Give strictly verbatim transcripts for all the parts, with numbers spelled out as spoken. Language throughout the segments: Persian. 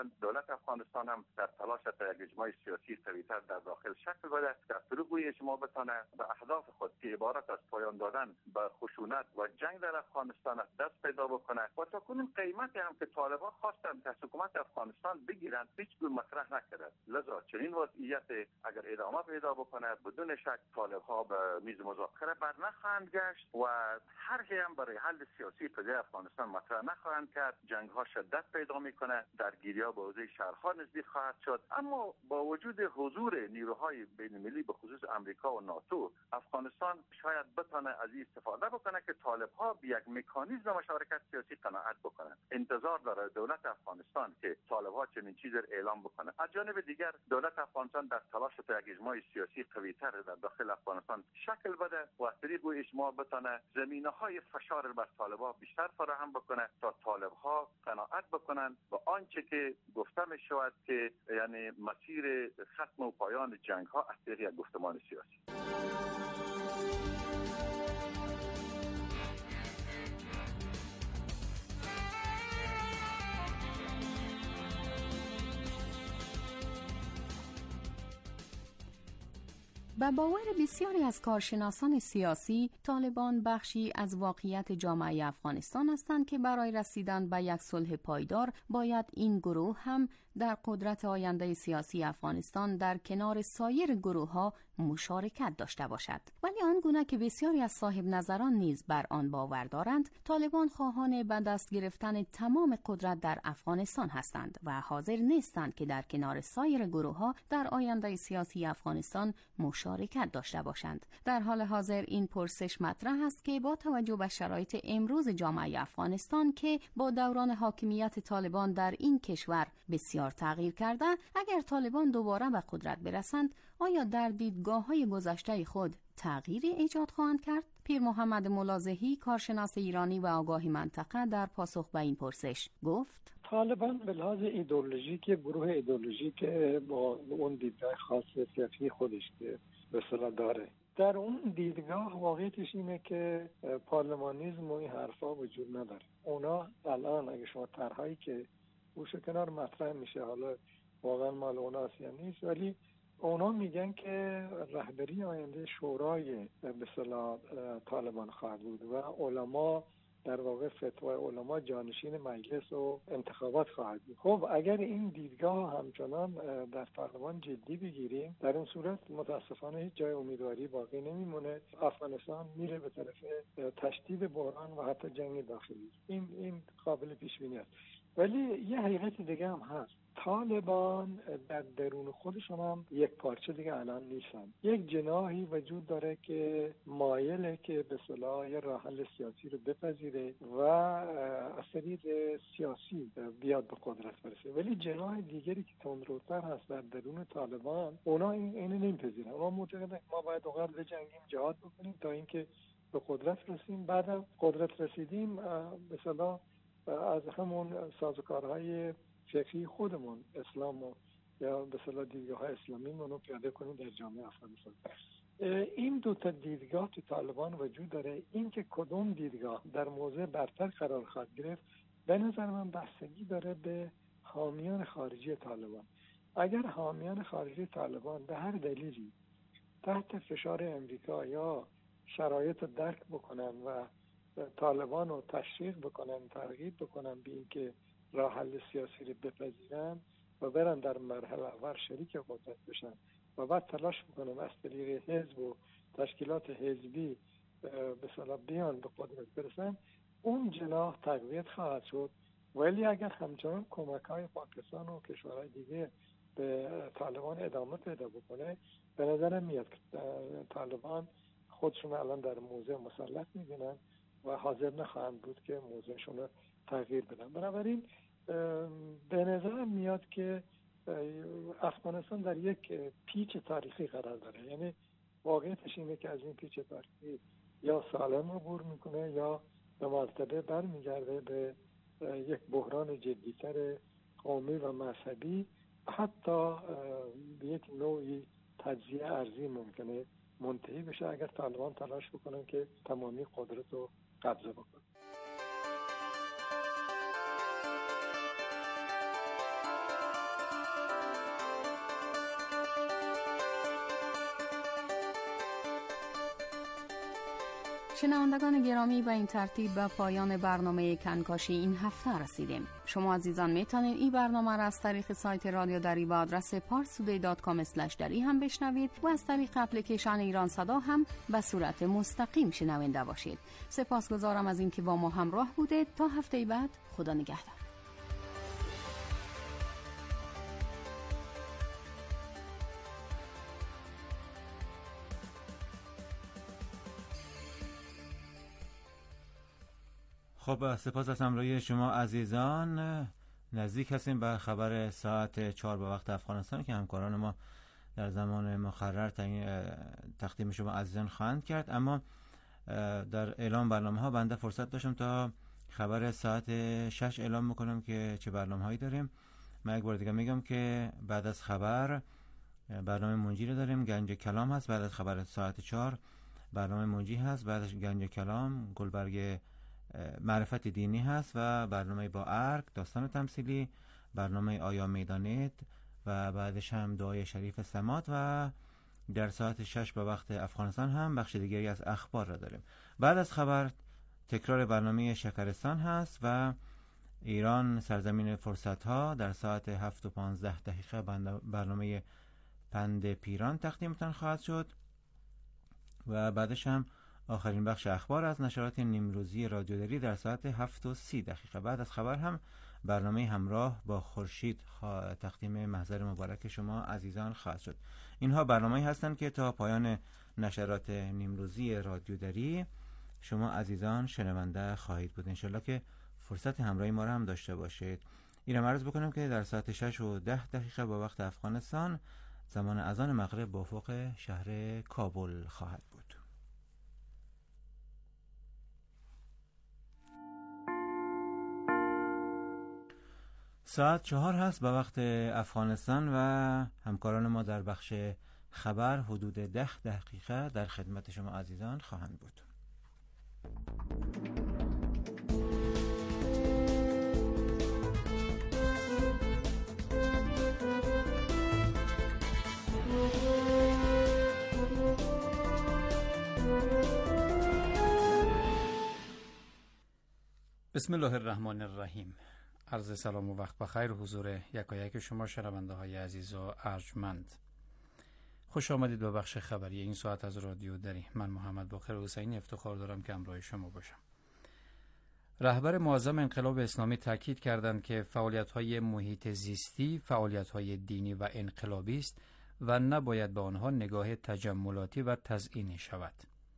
دولت افغانستان هم در تلاش تا یک اجماع سیاسی قوی‌تر در داخل شکل بده، در طریق اجماع بتانه به اهداف خود که عبارت از پایان دادن به خشونت و جنگ در افغانستان دست پیدا بکنه. و تا کنون قیمتی هم که طالبان خواستن که حکومت افغانستان بگیرن هیچ گونه مطرح نکرد. لذا چنین وضعیت اگر ادامه پیدا بکنه بدون شک طالب‌ها به میز مذاکره بر نخواهند گشت و طرحی هم برای حل سیاسی قضیه افغانستان مطرح نخواهند کرد. جنگ‌ها شدت پیدا میکنه، درگیری‌ها به حوزه شهرها نزدیک خواهد شد. اما با وجود حضور نیروهای بین‌المللی به خصوص امریکا و ناتو، افغانستان شاید بتونه از این استفاده بکنه که طالب‌ها به یک مکانیزم مشارکت سیاسی قناعت بکنن. انتظار داره دولت افغانستان که طالب‌ها چنین چیزی را اعلام بکنه. از جانب دیگر دولت افغانستان در تلاش تا یک اجماع سیاسی قوی‌تر در داخل افغانستان شکل بده و از طریق اجماع بتونه زمینه‌های فشار بر طالب‌ها بیشتر فراهم بکنه تا طالب‌ها قناعت بکنن با آنچه که گفته می شود که یعنی مسیر ختم و پایان جنگ‌ها از طریق یک گفتمان سیاسی. به باور بسیاری از کارشناسان سیاسی، طالبان بخشی از واقعیت جامعه افغانستان هستند که برای رسیدن به یک صلح پایدار باید این گروه هم در قدرت آینده سیاسی افغانستان در کنار سایر گروه‌ها مشارکت داشته باشد. ولی آنگونه که بسیاری از صاحب نظران نیز بر آن باور دارند، طالبان خواهان به دست گرفتن تمام قدرت در افغانستان هستند و حاضر نیستند که در کنار سایر گروه‌ها در آینده سیاسی افغانستان مشارکت داشته باشند. در حال حاضر این پرسش مطرح است که با توجه به شرایط امروز جامعه افغانستان که با دوران حاکمیت طالبان در این کشور بسیار تغییر کرده، اگر طالبان دوباره به قدرت برسند، آیا در دیدگاه‌های گذشته خود تغییری ایجاد خواهند کرد؟ پیر محمد ملازحی، کارشناس ایرانی و آگاه منطقه، در پاسخ به این پرسش گفت: طالبان به لحاظ ایدئولوژیک گروه ایدئولوژیک با اون دیدگاه خاص سیاسی خودش که به اصطلاح داره، در اون دیدگاه واقعیتش اینه که پارلمانیسم و این حرفا وجود نداره. اونا الان اگه شما طرحایی که گوشه کنار مطرح میشه، حالا واقعا مال اوناست یا نیست، ولی اونا میگن که رهبری آینده شورای به اصطلاح طالبان خواهد بود و علما در واقع فتوای علما جانشین مجلس و انتخابات خواهد بود. خب اگر این دیدگاه همچنان در پارلمان جدی بگیریم، در این صورت متاسفانه هیچ جای امیدواری باقی نمیمونه. افغانستان میره به طرف تشدید بحران و حتی جنگ داخلی. این این قابل پیش بینی است. ولی یه حقیقت دیگه هم هست. طالبان در درون خودشون هم یک پارچه دیگه الان نیستن. یک جناحی وجود داره که مایله که به اصطلاح یه راه حل سیاسی رو بپذیره و از طریق سیاسی بیاد به قدرت برسه. ولی جناح دیگری که تندروتر هست در درون طالبان، اونا این اینو نمیپذیرن. اونا معتقدن ما باید اول بجنگیم، جهاد بکنیم تا اینکه به قدرت رسیم. بعد از قدرت رسیدیم به اصطلاح از همون سازوکارهای فکری خودمون اسلام و یا به اصطلاح دیدگاه‌های اسلامی رو پیاده کنیم در جامعه افغانستان. این دو تا دیدگاه تو طالبان وجود داره. این که کدوم دیدگاه در موضع برتر قرار خواهد گرفت به نظر من بستگی داره به حامیان خارجی طالبان. اگر حامیان خارجی طالبان به هر دلیلی تحت فشار امریکا یا شرایط درک بکنن و طالبان رو تشویق بکنن، ترغیب بکنن به اینکه راه حل سیاسی رو بپذیرن و برن در مرحله اول شریک قدرت بشن و بعد تلاش بکنن از طریق حزب و تشکیلات حزبی به اصطلاح بیان به قدرت برسن، اون جناح تقویت خواهد شد. ولی اگر همچنان کمک‌های پاکستان و کشورهای دیگه به طالبان ادامه پیدا بکنه، به نظرم میاد که طالبان خودشون الان در موضع مسلط می‌بینن و حاضر نخواهند بود که موضعشون رو تغییر بدن. بنابراین به نظر میاد که افغانستان در یک پیچ تاریخی قرار داره. یعنی واقعیتش اینه که از این پیچ تاریخی یا سالم عبور میکنه یا به مرتبه برمیگرده به یک بحران جدیتر قومی و مذهبی، حتی به یک نوعی تجزیه ارضی ممکنه منتهی بشه اگر طالبان تلاش بکنن که تمامی قدرت رو قبضه بکنن. شنوندگان گرامی، به این ترتیب به پایان برنامه کنکاشی این هفته رسیدیم. شما عزیزان میتونید این برنامه را از طریق سایت رادیو دری با آدرس پارسودی دات کام اسلش دری هم بشنوید و از طریق اپلیکیشن ایران صدا هم به صورت مستقیم شنونده باشید. سپاسگزارم از اینکه با ما همراه بودید. تا هفته بعد، خدا نگهدار. خب سپاس از همراهی شما عزیزان. نزدیک هستیم به خبر ساعت چهار به وقت افغانستان که همکاران ما در زمان مقرر تقدیم شما عزیزان خواهند کرد، اما در اعلام برنامه ها بنده فرصت داشتم تا خبر ساعت شش اعلام میکنم که چه برنامه هایی داریم. من یک بار دیگه میگم که بعد از خبر برنامه منجی رو داریم، گنج کلام هست. بعد از خبر ساعت چهار برنامه منجی هست. بعد از گنج کلام گلبرگ معرفت دینی هست و برنامه با ارگ داستان تمثیلی، برنامه آیا میدانید و بعدش هم دعای شریف سمات و در ساعت شش به وقت افغانستان هم بخش دیگری از اخبار را داریم. بعد از خبر تکرار برنامه شکرستان هست و ایران سرزمین فرصت ها در ساعت هفت و پانزده دقیقه برنامه پند پیران تقدیمتان خواهد شد و بعدش هم آخرین بخش اخبار از نشرات نیمروزی رادیو دری در ساعت هفت و سی دقیقه. بعد از خبر هم برنامه همراه با خورشید تقدیم محضر مبارک شما عزیزان خواهد شد. اینها برنامه‌ای هستند که تا پایان نشرات نیمروزی رادیو دری شما عزیزان شنونده خواهید بود. انشالله که فرصت همراهی ما را هم داشته باشید. اینم عرض بکنم که در ساعت شش و ده دقیقه با وقت افغانستان زمان اذان مغرب با افق شهر کابل خواهد بود. ساعت چهار هست به وقت افغانستان و همکاران ما در بخش خبر حدود ده دقیقه در خدمت شما عزیزان خواهند بود. بسم الله الرحمن الرحیم. عرض سلام و وقت بخیر حضور یکایک شما شنونده های عزیز و ارجمند. خوش آمدید به بخش خبری این ساعت از رادیو دری. من محمد باقر حسینی افتخار دارم که همراه شما باشم. رهبر معظم انقلاب اسلامی تاکید کردند که فعالیت‌های محیط زیستی فعالیت‌های دینی و انقلابی است و نباید به آنها نگاه تجملاتی و تزئینی شود.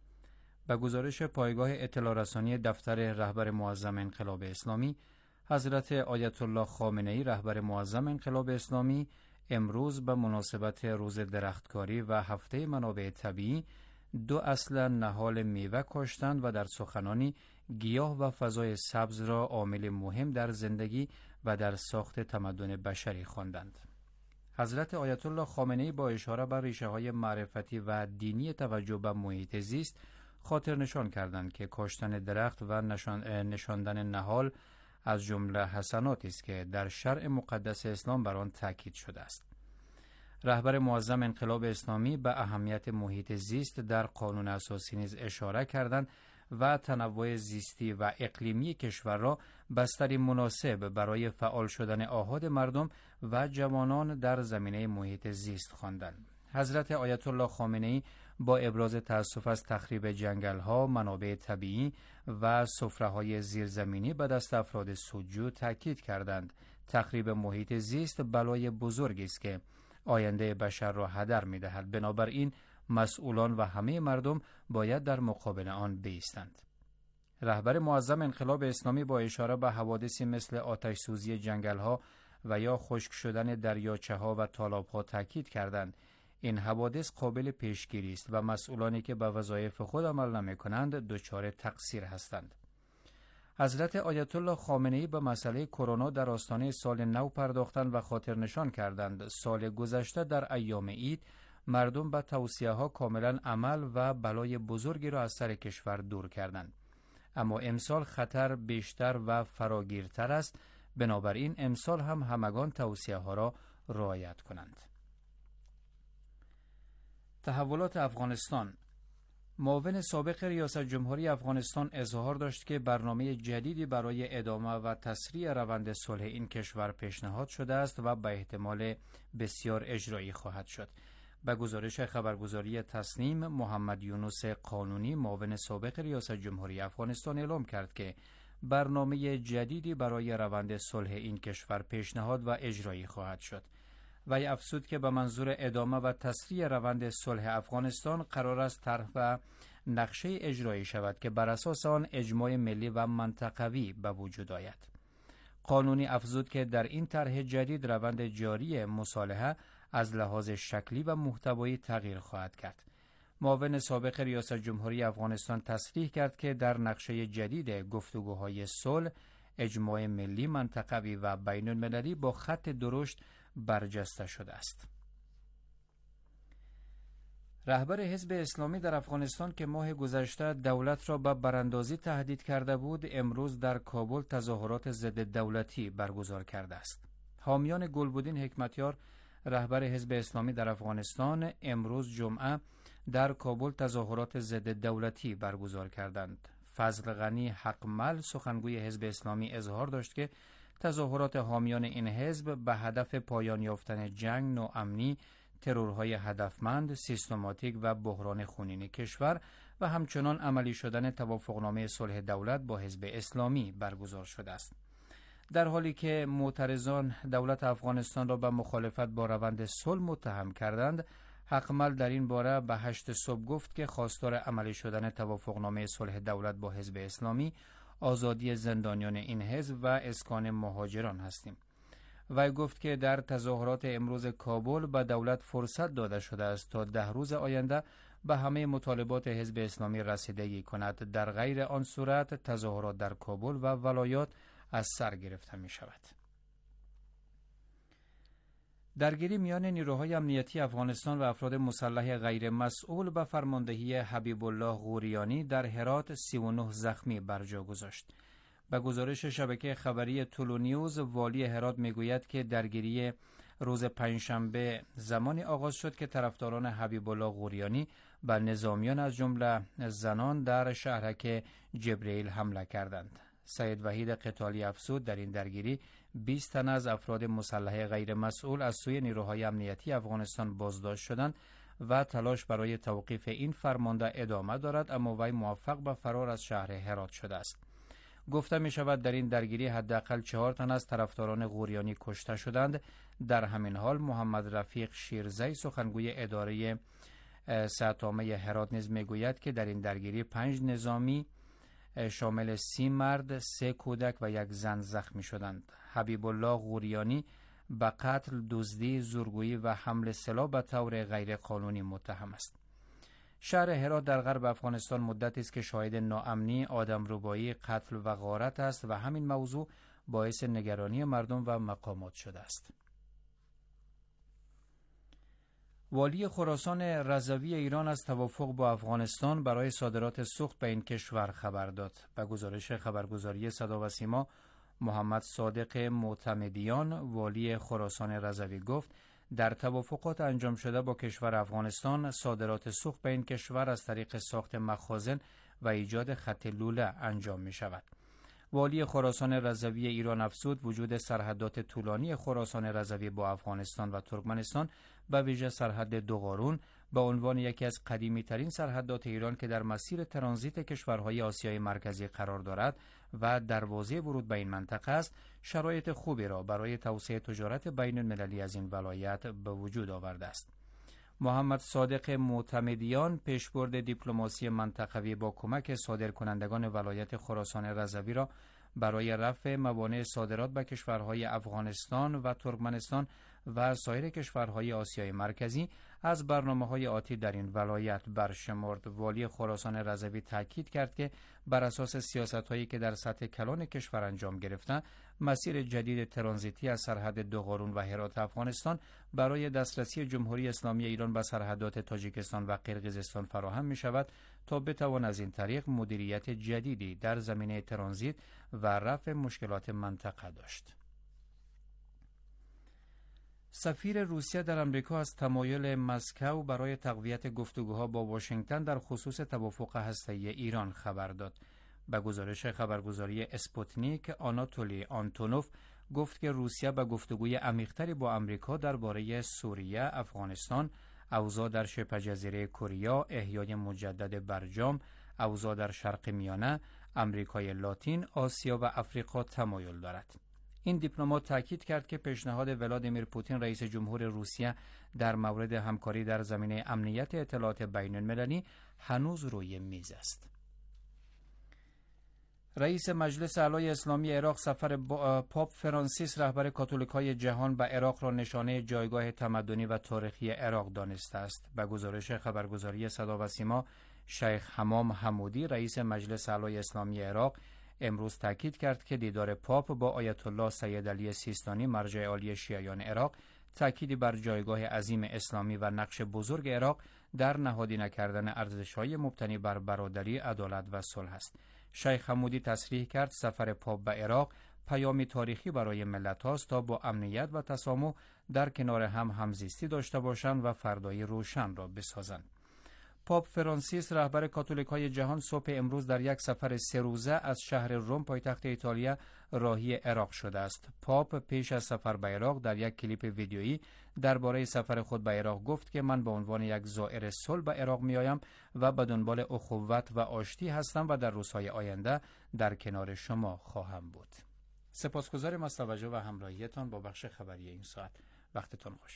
به گزارش پایگاه اطلاع رسانی دفتر رهبر معظم انقلاب اسلامی، حضرت آیت الله خامنه‌ای رهبر معظم انقلاب اسلامی امروز به مناسبت روز درختکاری و هفته منابع طبیعی دو اصل نهال میوه کاشتند و در سخنانی گیاه و فضای سبز را عامل مهم در زندگی و در ساخت تمدن بشری خواندند. حضرت آیت الله خامنه‌ای با اشاره بر ریشه‌های معرفتی و دینی توجه به محیط زیست خاطر نشان کردند که کاشتن درخت و نشان، نشاندن نهال از جمله حسناتی است که در شرع مقدس اسلام بر آن تاکید شده است. رهبر معظم انقلاب اسلامی به اهمیت محیط زیست در قانون اساسی نیز اشاره کردند و تنوع زیستی و اقلیمی کشور را بستری مناسب برای فعال شدن آحاد مردم و جوانان در زمینه محیط زیست خواندند. حضرت آیت الله خامنه‌ای با ابراز تأسف از تخریب جنگل‌ها، منابع طبیعی و سفره‌های زیرزمینی به دست افراد سودجو تاکید کردند تخریب محیط زیست بلای بزرگی است که آینده بشر را هدر می‌دهد. بنابراین مسئولان و همه مردم باید در مقابل آن بایستند. رهبر معظم انقلاب اسلامی با اشاره به حوادثی مثل آتش سوزی جنگل‌ها و یا خشک شدن دریاچه‌ها و تالاب‌ها تاکید کردند این حوادث قابل پیشگیری است و مسئولانی که به وظایف خود عمل نمی‌کنند دچار تقصیر هستند. حضرت آیت الله خامنه‌ای به مسئله کرونا در آستانه سال نو پرداختند و خاطر نشان کردند سال گذشته در ایام عید مردم به توصیه‌ها کاملا عمل و بلای بزرگی را از سر کشور دور کردند. اما امسال خطر بیشتر و فراگیرتر است، بنابراین امسال هم همگان توصیه‌ها را رعایت کنند. تحولات افغانستان. معاون سابق ریاست جمهوری افغانستان اظهار داشت که برنامه جدیدی برای ادامه و تسریع روند صلح این کشور پیشنهاد شده است و به احتمال بسیار اجرایی خواهد شد. به گزارش خبرگزاری تسنیم، محمد یونس قانونی معاون سابق ریاست جمهوری افغانستان اعلام کرد که برنامه جدیدی برای روند صلح این کشور پیشنهاد و اجرایی خواهد شد. وی افزود که به منظور ادامه و تسریع روند صلح افغانستان قرار است طرح و نقشه اجرایی شود که بر اساس آن اجماع ملی و منطقوی به وجود آید. قانونی افزود که در این طرح جدید روند جاری مصالحه از لحاظ شکلی و محتوایی تغییر خواهد کرد. معاون سابق ریاست جمهوری افغانستان تصریح کرد که در نقشه جدید گفتگوهای صلح اجماع ملی، منطقوی و بین المللی با خط درشت برجسته شده است. رهبر حزب اسلامی در افغانستان که ماه گذشته دولت را به براندازی تهدید کرده بود، امروز در کابل تظاهرات ضد دولتی برگزار کرده است. حامیان گلبدین حکمتیار، رهبر حزب اسلامی در افغانستان، امروز جمعه در کابل تظاهرات ضد دولتی برگزار کردند. فضل غنی حقمل، سخنگوی حزب اسلامی، اظهار داشت که تظاهرات حامیان این حزب به هدف پایان یافتن جنگ، نوامنی، ترورهای هدفمند، سیستماتیک و بحران خونین کشور و همچنان عملی شدن توافقنامه صلح دولت با حزب اسلامی برگزار شده است. در حالی که معترضان دولت افغانستان را به مخالفت با روند صلح متهم کردند، حقمل در این باره به هشت صبح گفت که خواستار عملی شدن توافقنامه صلح دولت با حزب اسلامی، آزادی زندانیان این حزب و اسکان مهاجران هستیم. وی گفت که در تظاهرات امروز کابل به دولت فرصت داده شده است تا ده روز آینده به همه مطالبات حزب اسلامی رسیدگی کند. در غیر آن صورت تظاهرات در کابل و ولایات از سر گرفته می شود. درگیری میان نیروهای امنیتی افغانستان و افراد مسلح غیر مسئول به فرماندهی حبیب الله غوریانی در هرات سی و نه زخمی برجا گذاشت. به گزارش شبکه خبری طلو نیوز، والی هرات میگوید که درگیری روز پنجشنبه زمانی آغاز شد که طرفداران حبیب الله غوریانی به نظامیان از جمله زنان در شهرک جبرئیل حمله کردند. سید وحید قتالی افزود در این درگیری بیست تن از افراد مسلح غیر مسئول از سوی نیروهای امنیتی افغانستان بازداشت شدند و تلاش برای توقیف این فرمانده ادامه دارد، اما وی موفق به فرار از شهر هرات شده است. گفته می شود در این درگیری حداقل چهار تن از طرفداران غوریانی کشته شدند. در همین حال محمد رفیق شیرزی، سخنگوی اداره صحت‌عامه هرات، نیز میگوید که در این درگیری پنج نظامی شامل سی مرد، سه کودک و یک زن زخمی شدند. حبیب الله غوریانی به قتل، دزدی، زورگویی و حمل سلاح به طور غیر قانونی متهم است. شهر هرات در غرب افغانستان مدتی است که شاهد ناامنی، آدمربایی، قتل و غارت است و همین موضوع باعث نگرانی مردم و مقامات شده است. والی خراسان رضوی ایران از توافق با افغانستان برای صادرات سوخت به این کشور خبر داد. به گزارش خبرگزاری صدا و سیما، محمد صادق معتمدیان، والی خراسان رضوی، گفت در توافقات انجام شده با کشور افغانستان صادرات سوخت به این کشور از طریق ساخت مخازن و ایجاد خط لوله انجام می شود. والی خراسان رضوی ایران افزود وجود سرحدات طولانی خراسان رضوی با افغانستان و ترکمنستان، به ویژه سرحد دوغارون، به عنوان یکی از قدیمی ترین سرحدات ایران که در مسیر ترانزیت کشورهای آسیای مرکزی قرار دارد و دروازه ورود به این منطقه است، شرایط خوبی را برای توسعه تجارت بین المللی از این ولایت به وجود آورده است. محمد صادق معتمدیان پیشبرد دیپلماسی منطقوی با کمک صادرکنندگان ولایت خراسان رضوی را برای رفع موانع صادرات به کشورهای افغانستان و ترکمنستان و سایر کشورهای آسیای مرکزی از برنامه‌های آتی در این ولایت برشمرد. والی خراسان رضوی تاکید کرد که بر اساس سیاست‌هایی که در سطح کلان کشور انجام گرفتن، مسیر جدید ترانزیتی از سرحد دوغارون و هرات افغانستان برای دسترسی جمهوری اسلامی ایران به سرحدات تاجیکستان و قرقیزستان فراهم می شود تا بتوان از این طریق مدیریت جدیدی در زمینه ترانزیت و رفع مشکلات منطقه داشت. سفیر روسیه در آمریکا از تمایل مسکو برای تقویت گفتگوها با واشنگتن در خصوص توافق هسته‌ای ایران خبر داد. به گزارش خبرگزاری اسپوتنیک، آناتولی آنتونوف گفت که روسیه به گفتگوی عمیق‌تری با آمریکا درباره سوریه، افغانستان، اوضاع در شبه جزیره کره، احیای مجدد برجام، اوضاع در شرق میانه، آمریکای لاتین، آسیا و افریقا تمایل دارد. این دیپلمات تاکید کرد که پیشنهاد ولادیمیر پوتین رئیس جمهور روسیه در مورد همکاری در زمینه امنیت اطلاعات بین المللی هنوز روی میز است. رئیس مجلس اعلی اسلامی عراق سفر پاپ فرانسیس رهبر کاتولیک‌های جهان به عراق را نشانه جایگاه تمدنی و تاریخی عراق دانسته است. به گزارش خبرگزاری صدا و سیما، شیخ حمام حمودی رئیس مجلس اعلی اسلامی عراق امروز تاکید کرد که دیدار پاپ با آیت الله سید علی سیستانی مرجع عالی شیعیان عراق تأکیدی بر جایگاه عظیم اسلامی و نقش بزرگ عراق در نهادی نکردن ارزش‌های مبتنی بر برادری، عدالت و صلح است. شیخ حمودی تصریح کرد سفر پاپ به عراق پیامی تاریخی برای ملت هاست تا با امنیت و تسامح در کنار هم همزیستی داشته باشند و فردای روشن را بسازند. پاپ فرانسیس رهبر کاتولیک‌های جهان صبح امروز در یک سفر سه روزه از شهر روم پایتخت ایتالیا راهی عراق شده است. پاپ پیش از سفر به عراق در یک کلیپ ویدیویی درباره سفر خود به عراق گفت که من به عنوان یک زائر صلح به عراق می‌آیم و به دنبال اخوت و آشتی هستم و در روزهای آینده در کنار شما خواهم بود. سپاسگزارم از توجه و همراهیتان با بخش خبری این ساعت. وقتتان خوش.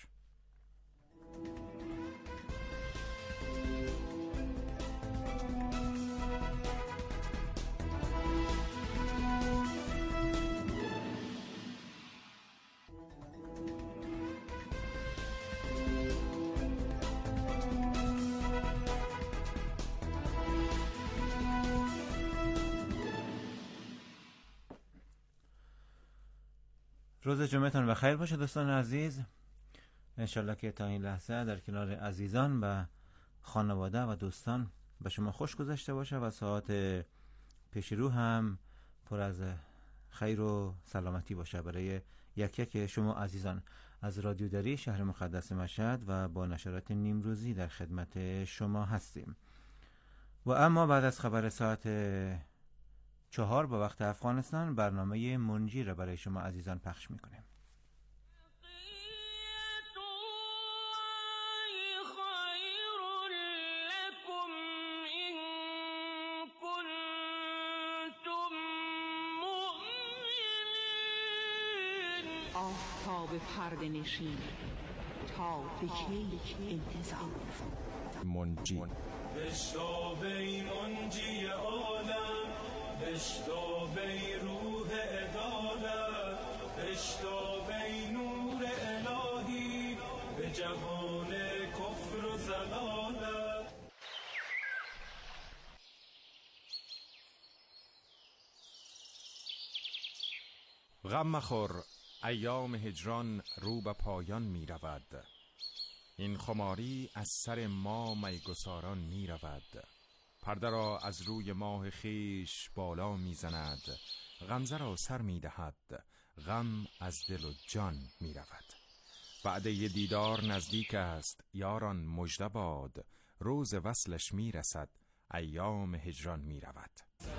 روز جمعتان بخیر باشه دوستان عزیز. انشالله که تا این لحظه در کنار عزیزان و خانواده و دوستان به شما خوش گذشته باشه و ساعت پیش رو هم پر از خیر و سلامتی باشه برای یک یک شما عزیزان. از رادیو دری شهر مقدس مشهد و با نشرات نیمروزی در خدمت شما هستیم. و اما بعد از خبر ساعت چهار با وقت افغانستان برنامه منجی را برای شما عزیزان پخش میکنیم. آفتاب پرده نشین تا به کی انتظار منجی بشتابی منجی عالم، بشتابی روح عدالت، بشتابی نور الهی به جهان کفر و ضلالت. غم مخور، ایام هجران رو به پایان می رود. این خماری از سر ما میگساران می رود. پرده را از روی ماه خیش بالا می زند، غمزه را سر می دهد، غم از دل و جان می رود. وعده ی دیدار نزدیک است، یاران مژده باد، روز وصلش می رسد، ایام هجران می رود.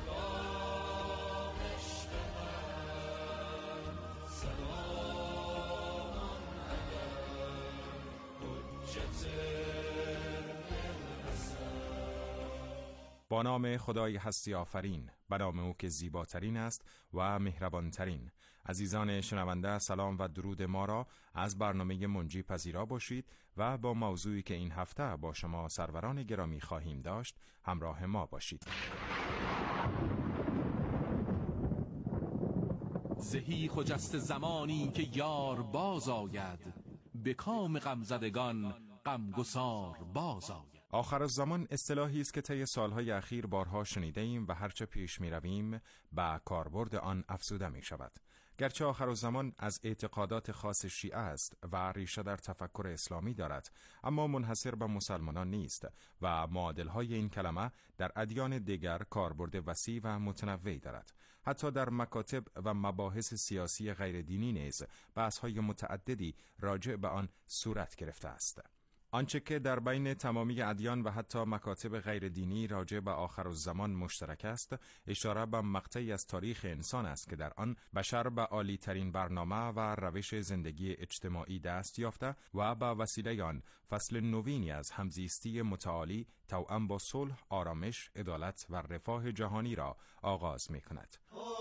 با نام خدای هستی آفرین، به نام او که زیباترین است و مهربانترین. عزیزان شنونده، سلام و درود ما را از برنامه منجی پذیرا باشید و با موضوعی که این هفته با شما سروران گرامی خواهیم داشت همراه ما باشید. زهی خجست زمانی که یار باز آید، به کام غمزدگان غمگسار باز آید. آخر الزمان اصطلاحی است که طی سالهای اخیر بارها شنیده ایم و هرچه پیش می رویم به کاربرد آن افزوده می شود. گرچه آخرالزمان از اعتقادات خاص شیعه است و ریشه در تفکر اسلامی دارد، اما منحصر به مسلمانان نیست و معادلهای این کلمه در ادیان دیگر کاربرد وسیع و متنوعی دارد. حتی در مکاتب و مباحث سیاسی غیر دینی نیز بحث‌های متعددی راجع به آن صورت گرفته است. آنچه که در بین تمامی ادیان و حتی مکاتب غیر دینی راجع به آخرالزمان مشترک است، اشاره به مقطعی از تاریخ انسان است که در آن بشر به عالی ترین برنامه و روش زندگی اجتماعی دست یافته و به وسیله آن فصل نوینی از همزیستی متعالی توأم با صلح، آرامش، عدالت و رفاه جهانی را آغاز می کند.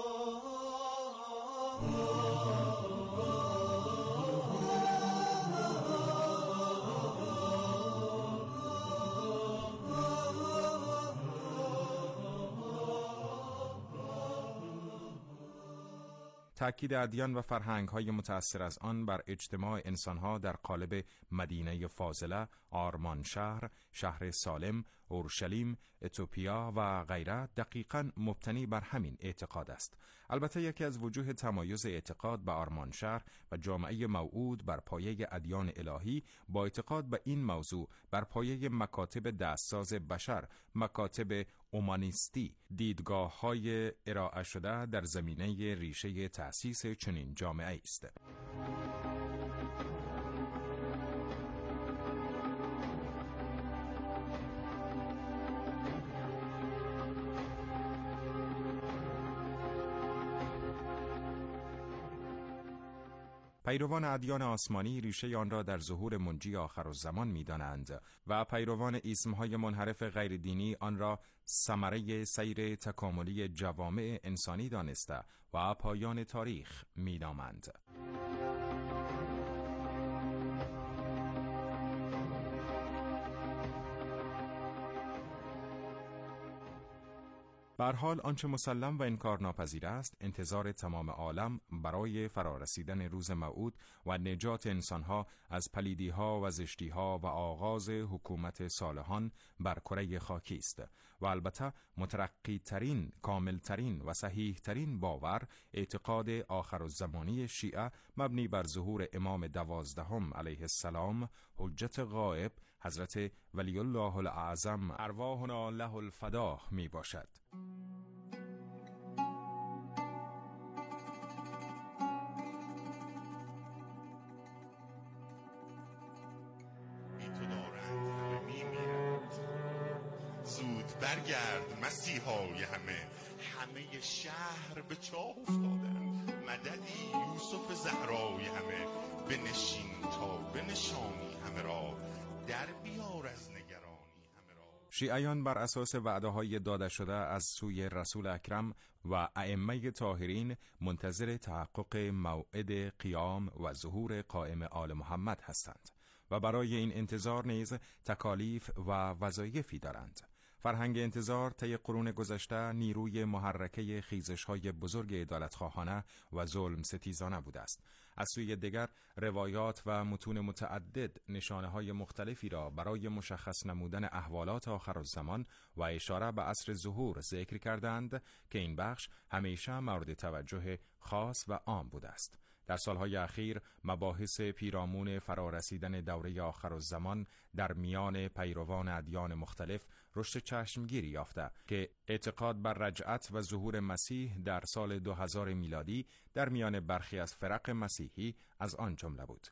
تأکید ادیان و فرهنگ‌های متأثر از آن بر اجتماع انسان‌ها در قالب مدینه فاضله، آرمان شهر، شهر سالم، اورشلیم، اتوپیا و غیره دقیقاً مبتنی بر همین اعتقاد است. البته یکی از وجوه تمایز اعتقاد به آرمان شهر و جامعه موعود بر پایه ادیان الهی با اعتقاد به این موضوع بر پایه مکاتب دستساز بشر، مکاتب اومانیستی، دیدگاه‌های ارائه شده در زمینه ریشه تأسیس چنین جامعه است. پیروان ادیان آسمانی ریشه آن را در ظهور منجی آخرالزمان می‌دانند و پیروان ایسم‌های منحرف غیر دینی آن را ثمره سیر تکاملی جوامع انسانی دانسته و پایان تاریخ می‌نامند. به هر حال آنچه مسلم و انکارناپذیر است، انتظار تمام عالم برای فرارسیدن روز موعود و نجات انسانها از پلیدیها و زشتیها و آغاز حکومت صالحان بر کره خاکی است و البته مترقی ترین، کامل ترین و صحیح ترین باور اعتقاد آخرالزمانی شیعه مبنی بر ظهور امام دوازدهم علیه السلام، حجت غائب حضرت ولی الله الاعظم ارواحنا له الفدا می باشد. زود برگرد مسیحای همه، همه شهر به چاه افتادند. مددی یوسف زهرای همه، بنشین تا بنشانی همه را، در بیار از نگرانی همه را. شیعیان بر اساس وعده‌های داده شده از سوی رسول اکرم و ائمه طاهرین منتظر تحقق موعد قیام و ظهور قائم آل محمد هستند و برای این انتظار نیز تکالیف و وظایفی دارند. فرهنگ انتظار طی قرون گذشته نیروی محرکه خیزش‌های بزرگ عدالتخواهانه و ظلم ستیزانه بوده است. از سوی دیگر روایات و متون متعدد نشانه‌های مختلفی را برای مشخص نمودن احوالات آخرالزمان و اشاره به عصر ظهور ذکر کردند که این بخش همیشه مورد توجه خاص و عام بوده است. در سالهای اخیر مباحث پیرامون فرارسیدن دوره آخرالزمان در میان پیروان ادیان مختلف رشد چشمگیری یافته که اعتقاد بر رجعت و ظهور مسیح در سال دو هزار میلادی در میان برخی از فرق مسیحی از آن جمله بود.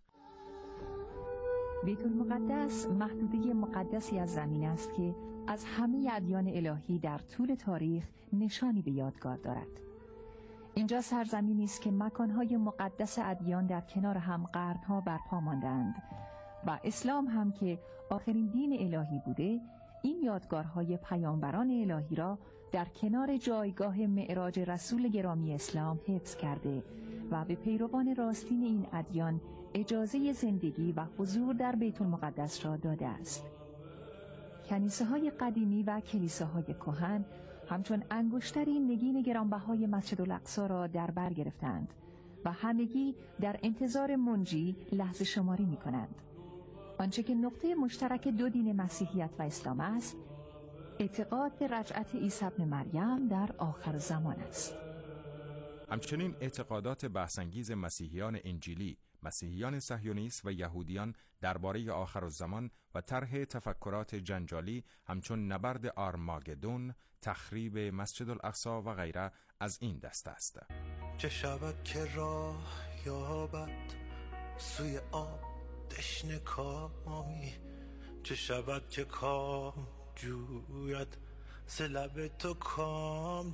بیت المقدس محدوده مقدسی از زمین است که از همه ادیان الهی در طول تاریخ نشانی به یادگار دارد. اینجا سرزمینی است که مکانهای مقدس ادیان در کنار هم قرنها برپا ماندند و اسلام هم که آخرین دین الهی بوده، این یادگارهای پیامبران الهی را در کنار جایگاه معراج رسول گرامی اسلام حفظ کرده و به پیروان راستین این ادیان اجازه زندگی و حضور در بیت المقدس را داده است. کنیسه‌های قدیمی و کلیساهای کهن همچون انگشتری نگین گرانبهای مسجد الاقصی را در بر گرفتند و همگی در انتظار منجی لحظه شماری می کنند. آنچه که نقطه مشترک دو دین مسیحیت و اسلام است، اعتقاد به رجعت عیسی ابن مریم در آخر زمان است. همچنین اعتقادات بحث‌انگیز مسیحیان انجیلی، مسیحیان صهیونیست و یهودیان درباره آخرالزمان و طرح تفکرات جنجالی همچون نبرد آرماگدون، تخریب مسجد الاقصی و غیره از این دست است. چه شود که راه یابد سوی آب تشنه کامی، چه شود که کام جوید ز لب تو کام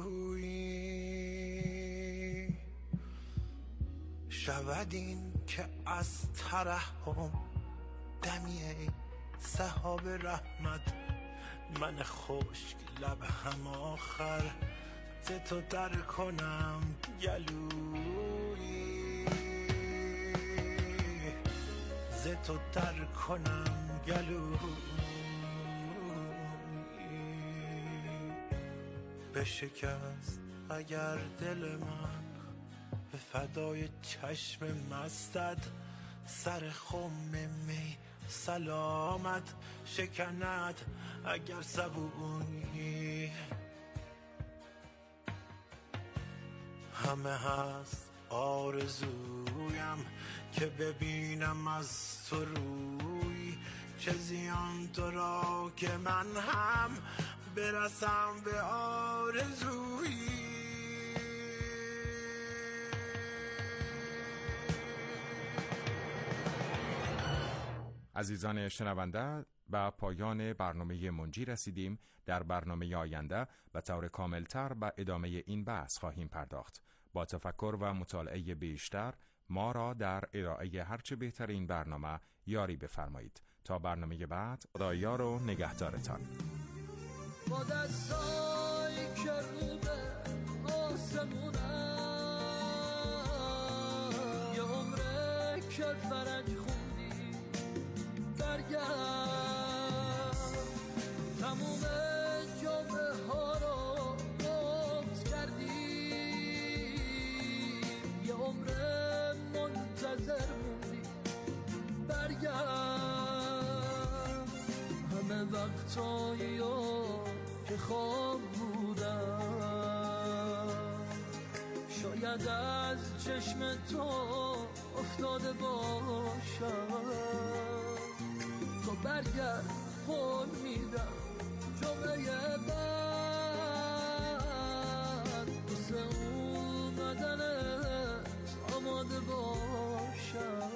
جویی. شود این که از ترحم دمی ای سحاب رحمت، من خشک لب هم آخر ز تو در کنم گلویی، ز تو در کنم گلویی. بشکست اگر دل من به فدای چشم مستت، سر خم می سلامت شکند اگر صبویی. همه هست آرزویم که ببینم از تو روی، چه زیان تو را که من هم برسم به آرزویی. عزیزان شنونده، به پایان برنامه منجی رسیدیم. در برنامه آینده به طور کاملتر به ادامه این بحث خواهیم پرداخت. با تفکر و مطالعه بیشتر ما را در ارائه هرچه بهترین برنامه یاری بفرمایید. تا برنامه بعد، خدایار و نگهدارتان. با دستای که رو به آسمونم، یه عمره که فرنگ خوندی برگرد، تموم جامعه ها رو بغض کردی، یه عمره منتظر موندی برگرد. همه وقتایی که خواب بودم شاید از چشم تو افتاده باشم، تو برگرد قول میدم جمعه بعد واسه اومدنت آماده باشم.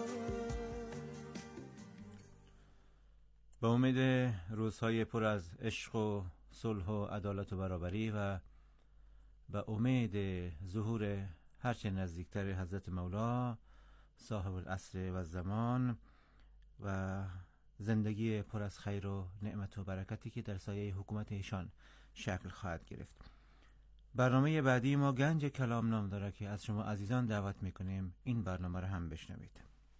به امید روزهای پر از عشق و صلح و عدالت و برابری و به امید ظهور هرچه نزدیکتر حضرت مولا صاحب العصر و زمان و زندگی پر از خیر و نعمت و برکتی که در سایه حکومت ایشان شکل خواهد گرفت. برنامه بعدی ما گنج کلام نام داره که از شما عزیزان دعوت میکنیم این برنامه رو هم بشنوید.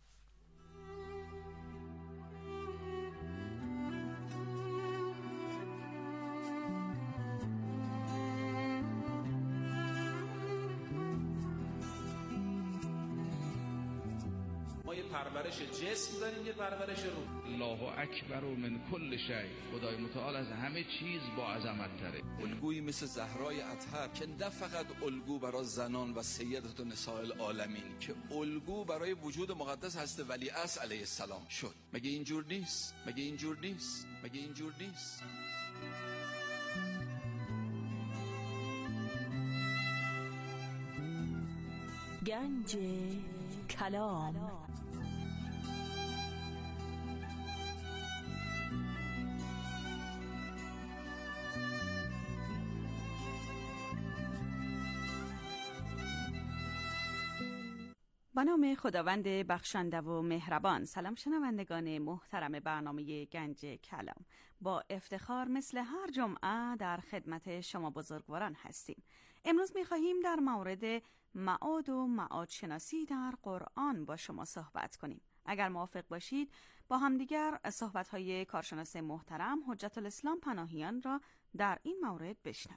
یه پرورش جسم داریم، یه پرورش روح. الله اکبر و من کل شیء، خدای متعال از همه چیز با عظمت تره. الگویی مثل زهرای اطهر که نه فقط الگو برای زنان و سیدت و نساء العالمین، که الگو برای وجود مقدس هست ولیعصر علیه السلام شد. مگه اینجور نیست؟ مگه اینجور نیست؟ مگه اینجور نیست؟ گنج کلام. با نام خداوند بخشنده و مهربان. سلام شنوندگان محترم برنامه گنج کلام. با افتخار مثل هر جمعه در خدمت شما بزرگواران هستیم. امروز می‌خواهیم در مورد معاد و معاد شناسی در قرآن با شما صحبت کنیم. اگر موافق باشید با همدیگر صحبت‌های کارشناس محترم حجت الاسلام پناهیان را در این مورد بشنویم.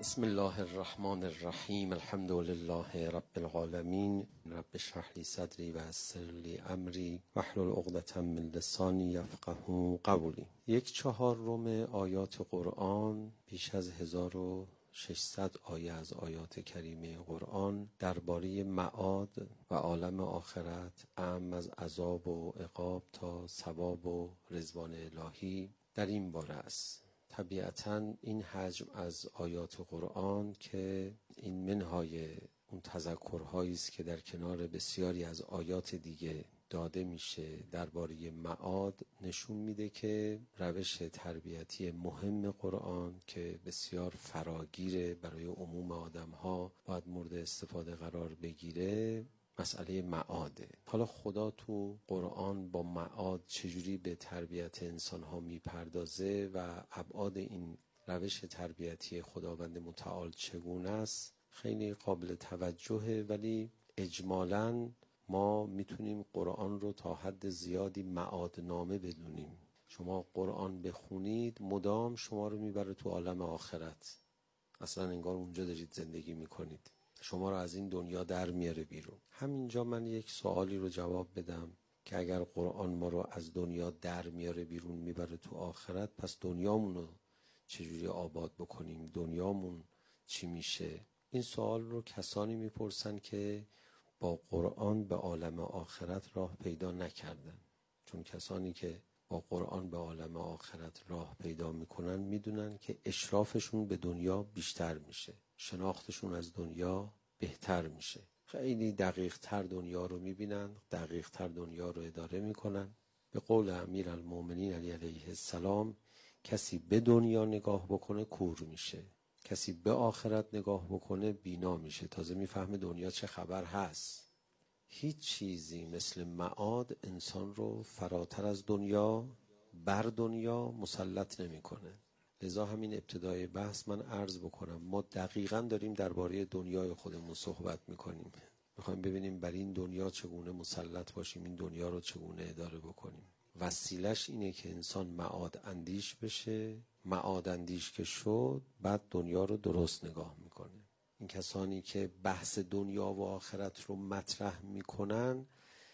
بسم الله الرحمن الرحیم. الحمد لله رب العالمین. رب اشرح لی صدری و یسر لی امری واحلل عقدة من لسانی یفقهوا قولی. یک چهارم آیات قرآن، بیش از هزار و ششصد آیه از آیات کریمه قرآن درباره معاد و عالم آخرت، اعم از عذاب و عقاب تا ثواب و رضوان الهی، در این باره است. طبیعتاً این حجم از آیات قرآن که این منهای اون تذکرهایی است که در کنار بسیاری از آیات دیگه داده میشه درباره معاد، نشون میده که روش تربیتی مهم قرآن که بسیار فراگیره، برای عموم آدم‌ها باید مورد استفاده قرار بگیره، مسئله معاده. حالا خدا تو قرآن با معاد چجوری به تربیت انسان‌ها میپردازه و ابعاد این روش تربیتی خداوند متعال چگونه است خیلی قابل توجهه، ولی اجمالاً ما میتونیم قرآن رو تا حد زیادی معادنامه بدونیم. شما قرآن بخونید مدام شما رو میبره تو عالم آخرت، اصلا انگار اونجا دارید زندگی میکنید، شما رو از این دنیا در میاره بیرون. همینجا من یک سوالی رو جواب بدم که اگر قرآن ما رو از دنیا در میاره بیرون میبره تو آخرت، پس دنیامون رو چجوری آباد بکنیم؟ دنیامون چی میشه؟ این سوال رو کسانی میپرسن که با قرآن به عالم آخرت راه پیدا نکردن، چون کسانی که با قرآن به عالم آخرت راه پیدا میکنن میدونن که اشرافشون به دنیا بیشتر میشه، شناختشون از دنیا بهتر میشه، خیلی دقیق تر دنیا رو میبینن، دقیق تر دنیا رو اداره میکنن. به قول امیر المومنین علی علیه السلام، کسی به دنیا نگاه بکنه کور میشه، کسی به آخرت نگاه بکنه بینا میشه، تازه میفهمه دنیا چه خبر هست. هیچ چیزی مثل معاد انسان رو فراتر از دنیا بر دنیا مسلط نمیکنه. لذا همین ابتدای بحث من عرض بکنم ما دقیقاً داریم درباره دنیای خودمون صحبت میکنیم، میخوایم ببینیم بر این دنیا چگونه مسلط باشیم، این دنیا رو چگونه اداره بکنیم. وسیلش اینه که انسان معاد اندیش بشه، معاد اندیش که شد بعد دنیا رو درست نگاه میکنه. این کسانی که بحث دنیا و آخرت رو مطرح میکنن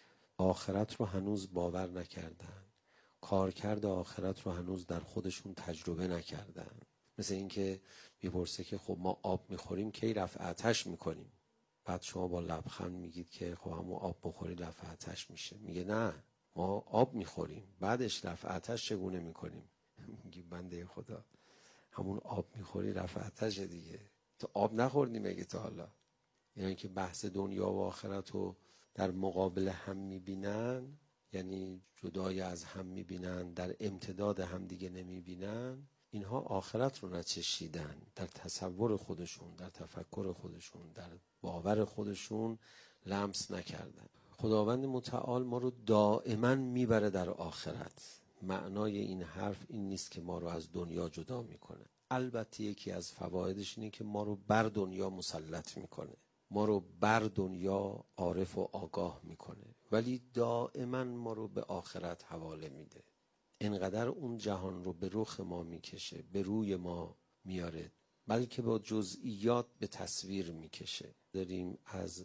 آخرت رو هنوز باور نکردن، کارکرد آخرت رو هنوز در خودشون تجربه نکردن. مثل این که میپرسه که خب ما آب میخوریم کی رفع آتش میکنیم؟ بعد شما با لبخند میگید که خب همون آب بخوری رفع آتش میشه. میگه نه، ما آب میخوریم بعدش رفع آتش چگونه میکنیم؟ میگی بنده خدا همون آب میخوری رفع آتش دیگه، تو آب نخوردی مگه تا حالا؟ یعنی که بحث دنیا و آخرت رو در مقابل هم میبینن، یعنی جدای از هم میبینن، در امتداد هم دیگه نمیبینن. اینها آخرت رو نچشیدن، در تصور خودشون، در تفکر خودشون، در باور خودشون لمس نکردن. خداوند متعال ما رو دائما میبره در آخرت. معنای این حرف این نیست که ما رو از دنیا جدا میکنه، البته یکی از فوایدش اینه که ما رو بر دنیا مسلط میکنه، ما رو بر دنیا عارف و آگاه میکنه، ولی دائما ما رو به آخرت حواله میده. اینقدر اون جهان رو به رخ ما میکشه، به روی ما میاره، بلکه با جزئیات به تصویر میکشه. داریم از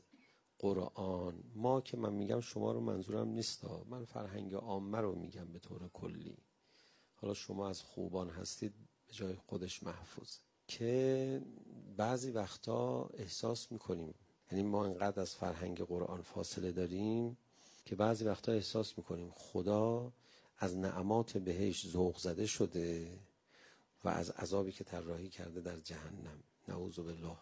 قرآن، ما که من میگم شما رو منظورم نیست، من فرهنگ عامه رو میگم به طور کلی، حالا شما از خوبان هستید به جای خودش محفوظ، که بعضی وقتا احساس میکنیم، یعنی ما انقدر از فرهنگ قرآن فاصله داریم که بعضی وقتا احساس میکنیم خدا از نعمات بهش ذوق زده شده و از عذابی که طراحی کرده در جهنم نعوذ بالله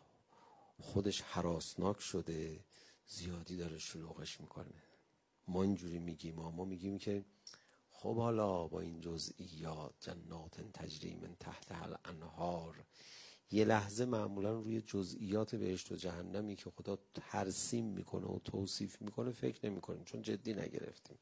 خودش هراسناک شده، زیادی داره شلوغش میکنه. ما اینجوری میگیم، ما میگیم که خب حالا با این جزئیات جنات تجری من تحتها الانهار، یه لحظه معمولا روی جزئیات بهشت و جهنمی که خدا ترسیم میکنه و توصیف میکنه فکر نمی کنیم، چون جدی نگرفتیم.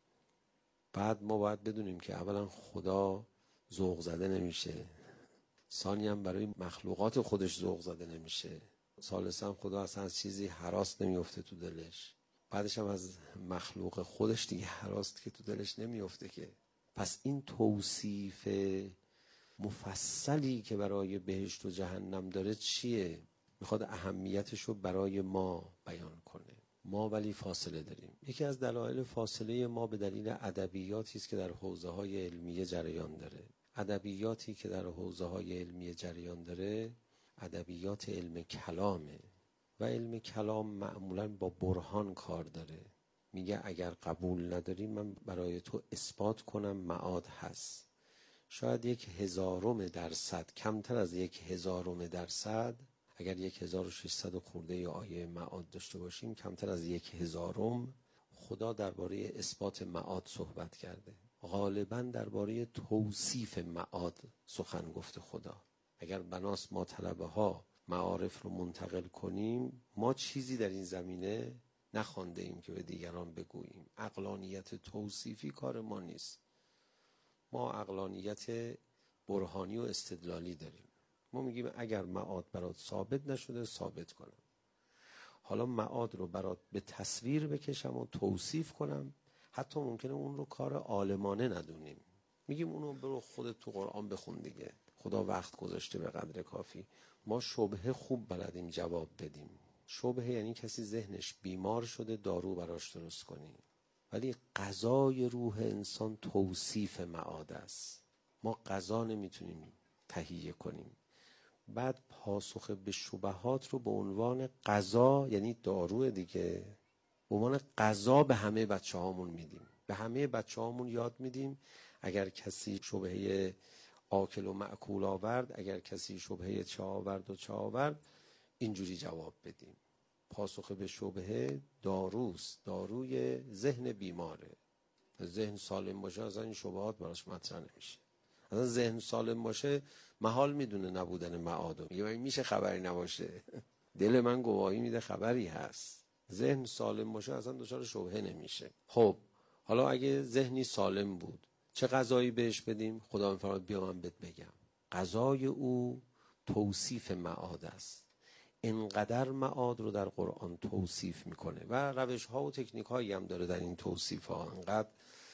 بعد ما باید بدونیم که اولا خدا ذوق زده نمیشه، ثانی هم برای مخلوقات خودش ذوق زده نمیشه، ثالثا خدا اصلا از چیزی هراس نمیفته تو دلش، بعدش هم از مخلوق خودش دیگه هراست که تو دلش نمیفته که. پس این توصیف مفصلی که برای بهشت و جهنم داره چیه؟ میخواد اهمیتش رو برای ما بیان کنه. ما ولی فاصله داریم. یکی از دلایل فاصله ما به دلیل ادبیاتی است که در حوزه‌های علمیه جریان داره. ادبیاتی که در حوزه‌های علمیه جریان داره ادبیات علم کلامه و علم کلام معمولاً با برهان کار داره. میگه اگر قبول نداری من برای تو اثبات کنم معاد هست. شاید یک هزارم درصد، کمتر از یک هزارم درصد، اگر یک هزار و ششصد خورده ی آیه معاد داشته باشیم، کمتر از یک هزارم خدا درباره اثبات معاد صحبت کرده. غالباً درباره توصیف معاد سخن گفته خدا. اگر بناس ما طلبه ها معارف رو منتقل کنیم، ما چیزی در این زمینه نخوانده ایم که به دیگران بگوییم. عقلانیت توصیفی کار ما نیست. ما عقلانیت برهانی و استدلالی داریم. ما میگیم اگر معاد برات ثابت نشده ثابت کنم. حالا معاد رو برات به تصویر بکشم و توصیف کنم، حتی ممکنه اون رو کار عالمانه ندونیم. میگیم اونو برو خودت تو قرآن بخون دیگه، خدا وقت گذاشته به قدر کافی. ما شبهه خوب بلدیم جواب بدیم. شبهه یعنی کسی ذهنش بیمار شده دارو براش درست کنی. ولی غذای روح انسان توصیف معاد است. ما غذا نمیتونیم تهیه کنیم. بعد پاسخ به شبهات رو به عنوان غذا، یعنی دارو دیگه، به عنوان غذا به همه بچه هامون میدیم. به همه بچه هامون یاد میدیم اگر کسی شبهه آکل و مأکول آورد، اگر کسی شبهه چه آورد و چه آورد، اینجوری جواب بدیم. پاسخ به شبهه داروست، داروی ذهن بیماره. ذهن سالم باشه اصلا این شبهات براش مطرح نمیشه. اصلا ذهن سالم باشه محال میدونه نبودن معادو. میگه میشه خبری نباشه. دل من گواهی میده خبری هست. ذهن سالم باشه اصلا دچار شبهه نمیشه. خب حالا اگه ذهنی سالم بود چه غذایی بهش بدیم؟ خدا میفرماد بیا من بهت بگم. غذای او توصیف معاد است. اینقدر معاد رو در قرآن توصیف میکنه و روش ها و تکنیک هایی هم داره در این توصیف ها. انقدر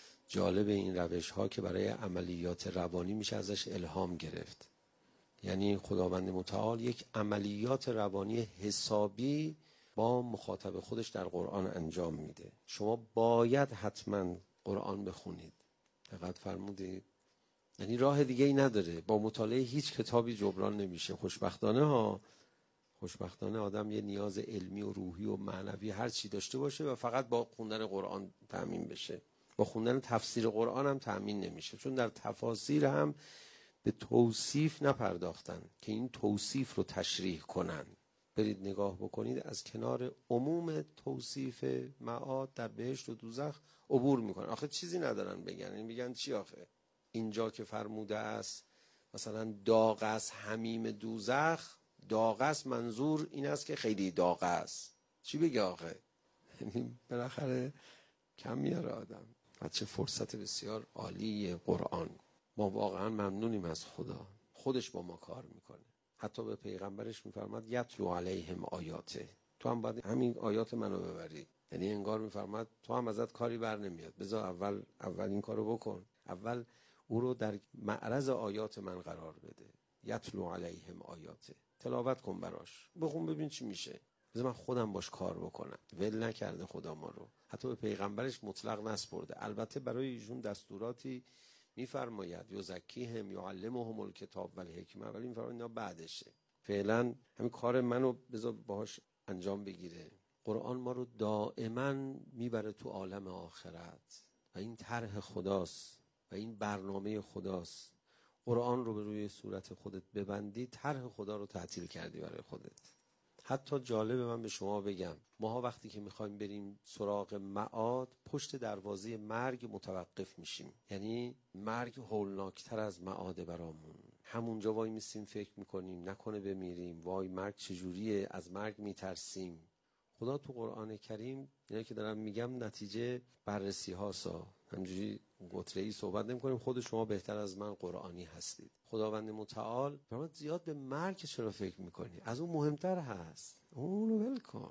جالب این روش ها که برای عملیات روانی میشه ازش الهام گرفت. یعنی خداوند متعال یک عملیات روانی حسابی با مخاطب خودش در قرآن انجام میده. شما باید حتما قرآن بخونید. دقت فرمودید؟ یعنی راه دیگه ای نداره. با مطالعه هیچ کتابی جبران نمیشه. خوشبختانه ها خوشبختانه آدم یه نیاز علمی و روحی و معنوی هر چی داشته باشه و فقط با خوندن قرآن تأمین بشه. با خوندن تفسیر قرآن هم تأمین نمیشه، چون در تفاسیر هم به توصیف نپرداختن که این توصیف رو تشریح کنن. برید نگاه بکنید، از کنار عموم توصیف معاد در بهشت و دوزخ عبور میکنن. آخه چیزی ندارن بگن. این میگن چی آخه؟ اینجا که فرموده است مثلا داغ است حمیم دوزخ، داغ است منظور این است که خیلی داغ است. چی بگه آخه؟ یعنی بالاخره کم میاره آدم. و چه فرصت بسیار عالی قرآن. ما واقعا ممنونیم از خدا. خودش با ما کار میکنه. حتی به پیغمبرش میفرماد یتلو علیهم آیاته، تو هم باید همین آیات منو ببری. یعنی انگار میفرماد تو هم ازت کاری بر نمیاد، بذار اول اول این کارو بکن، اول او رو در معرض آیات من قرار بده. یتلو علیهم آیاته، تلاوت کن براش، بخون ببین چی میشه، بذار من خودم باش کار بکنم. ول نکرده خدا ما رو، حتی به پیغمبرش مطلق نسپرده. البته برای ایشون دستوراتی میفرماید یزکیهم یعلمهم الکتاب والحکمه، ولی میفرماید اینا بعدشه. فعلا همین کار منو بذار باهاش انجام بگیره. قرآن ما رو دائما میبره تو عالم آخرت و این طرح خداست و این برنامه خداست. قرآن رو به روی صورت خودت ببندی، طرح خدا رو تعطیل کردی برای خودت. حتی جالبه من به شما بگم، ماها وقتی که میخوایم بریم سراغ معاد، پشت دروازه مرگ متوقف میشیم. یعنی مرگ هولناکتر از معاد برامون. همونجا وای میسیم فکر میکنیم نکنه بمیریم، وای مرگ چجوریه، از مرگ میترسیم. خدا تو قرآن کریم اینا که دارم میگم نتیجه بررسی هاسا، همجوری گتره‌ای صحبت نمی‌کنیم. خود شما بهتر از من قرآنی هستید. خداوند متعال فرمود زیاد به مرگ چرا فکر می‌کنی؟ از اون مهمتر هست. اونو ول کن.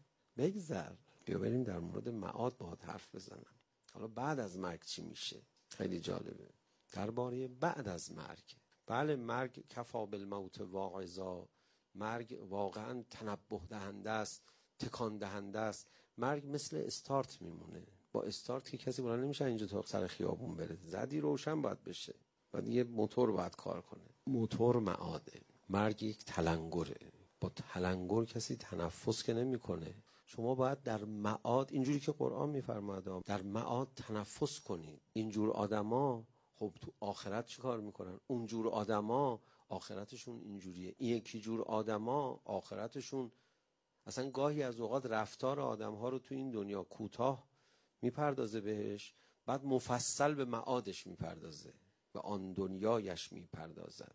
بگذر. بیا بریم در مورد معاد باهات حرف بزنم. حالا بعد از مرگ چی میشه؟ خیلی جالبه. درباره بعد از مرگ. بله مرگ کفا بالموت واعظا، مرگ واقعا تنبه دهنده است، تکان دهنده است. مرگ مثل استارت میمونه، با استارت که کسی بلند نمیشه اینجا تا سر خیابون بره، زدی روشن باید بشه و دیگه موتور باید کار کنه. موتور معاده. مرگ یک تلنگره، با تلنگر کسی تنفس که نمیکنه. شما باید در معاد، اینجوری که قرآن میفرماید، در معاد تنفس کنید. اینجور آدما خب تو آخرت چی کار میکنن؟ اونجور آدما آخرتشون اینجوریه. این یکی جور آدما آخرتشون اصلا گاهی از اوقات رفتار آدم‌ها رو تو این دنیا کوتاه میپردازه بهش، بعد مفصل به معادش میپردازه و آن دنیایش میپردازد.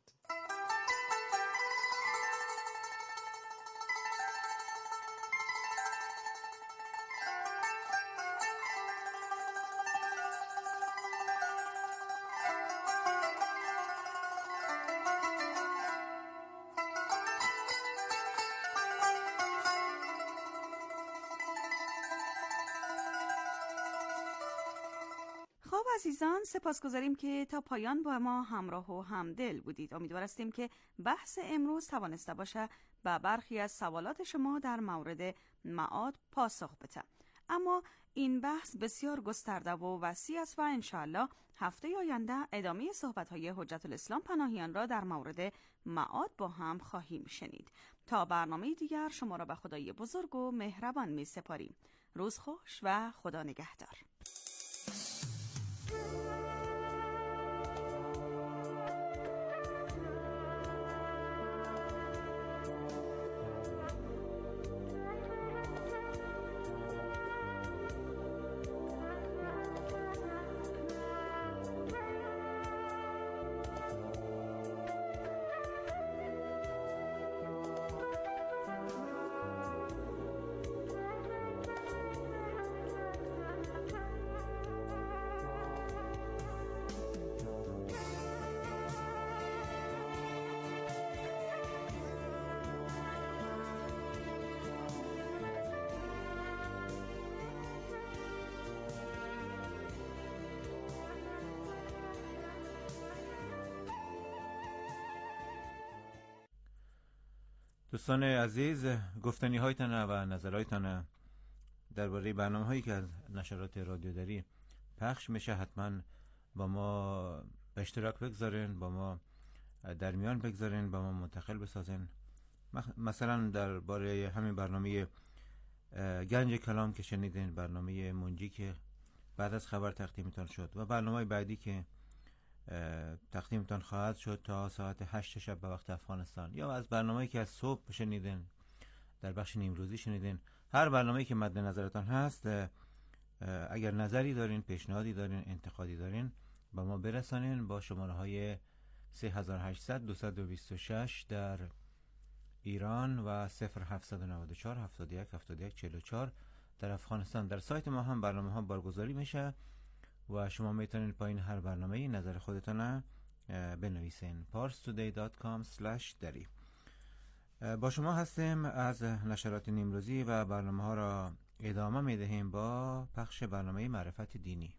عزیزان سپاسگزاریم که تا پایان با ما همراه و همدل بودید. امیدوار هستیم که بحث امروز توانسته باشه به برخی از سوالات شما در مورد معاد پاسخ بده. اما این بحث بسیار گسترده و وسیع است و انشاءالله هفته آینده ادامه صحبت‌های حجت الاسلام پناهیان را در مورد معاد با هم خواهیم شنید. تا برنامه دیگر شما را به خدای بزرگ و مهربان می سپاریم. روز خوش و خدا نگهدار. دوستان عزیز، گفتنی هایتان و نظرهایتان درباره برنامه هایی که از نشرات رادیو دری پخش میشه حتما با ما به اشتراک بگذارین، با ما در میان بگذارین، با ما منتقل بسازین. مثلا درباره همین برنامه گنج کلام که شنیدین، برنامه منجی که بعد از خبر تقدیمتان شد و برنامه بعدی که تقدیمتان خواهد شد تا ساعت هشت شب به وقت افغانستان، یا از برنامه‌ای که از صبح شنیدین در بخش نیمروزی شنیدین، هر برنامه‌ای که مد نظرتان هست، اگر نظری دارین، پیشنهادی دارین، انتقادی دارین، با ما برسانین با شماره‌های سه هزار و هشتصد دویست و بیست و شش در ایران و صفر هفتصد و نود و چهار هفتاد و یک هفتاد و یک چهل و چهار در افغانستان. در سایت ما هم برنامه‌ها بارگذاری میشه و شما میتونید پایین هر برنامه‌ای نظر خودتان بنویسین. پارس تودی دات کام اسلش دری. با شما هستیم از نشرات نیمروزی و برنامه‌ها را ادامه میدهیم با پخش برنامه معرفت دینی.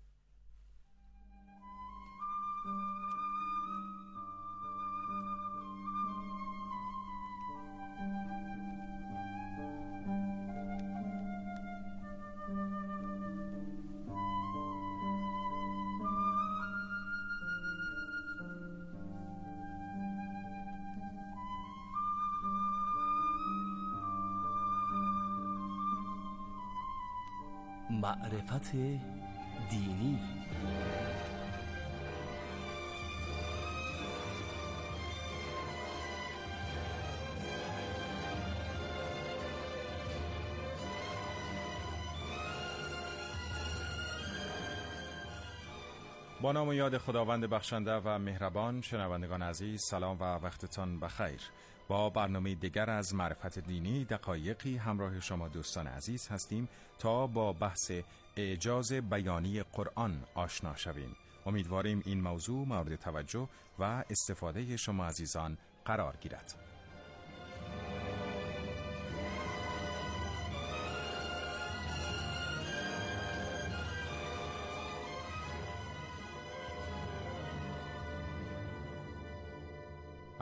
معرفت دینی. با نام و یاد خداوند بخشنده و مهربان، شنوندگان عزیز سلام و وقتتان بخیر. با برنامه دیگر از معرفت دینی دقایقی همراه شما دوستان عزیز هستیم تا با بحث اعجاز بیانی قرآن آشنا شویم. امیدواریم این موضوع مورد توجه و استفاده شما عزیزان قرار گیرد.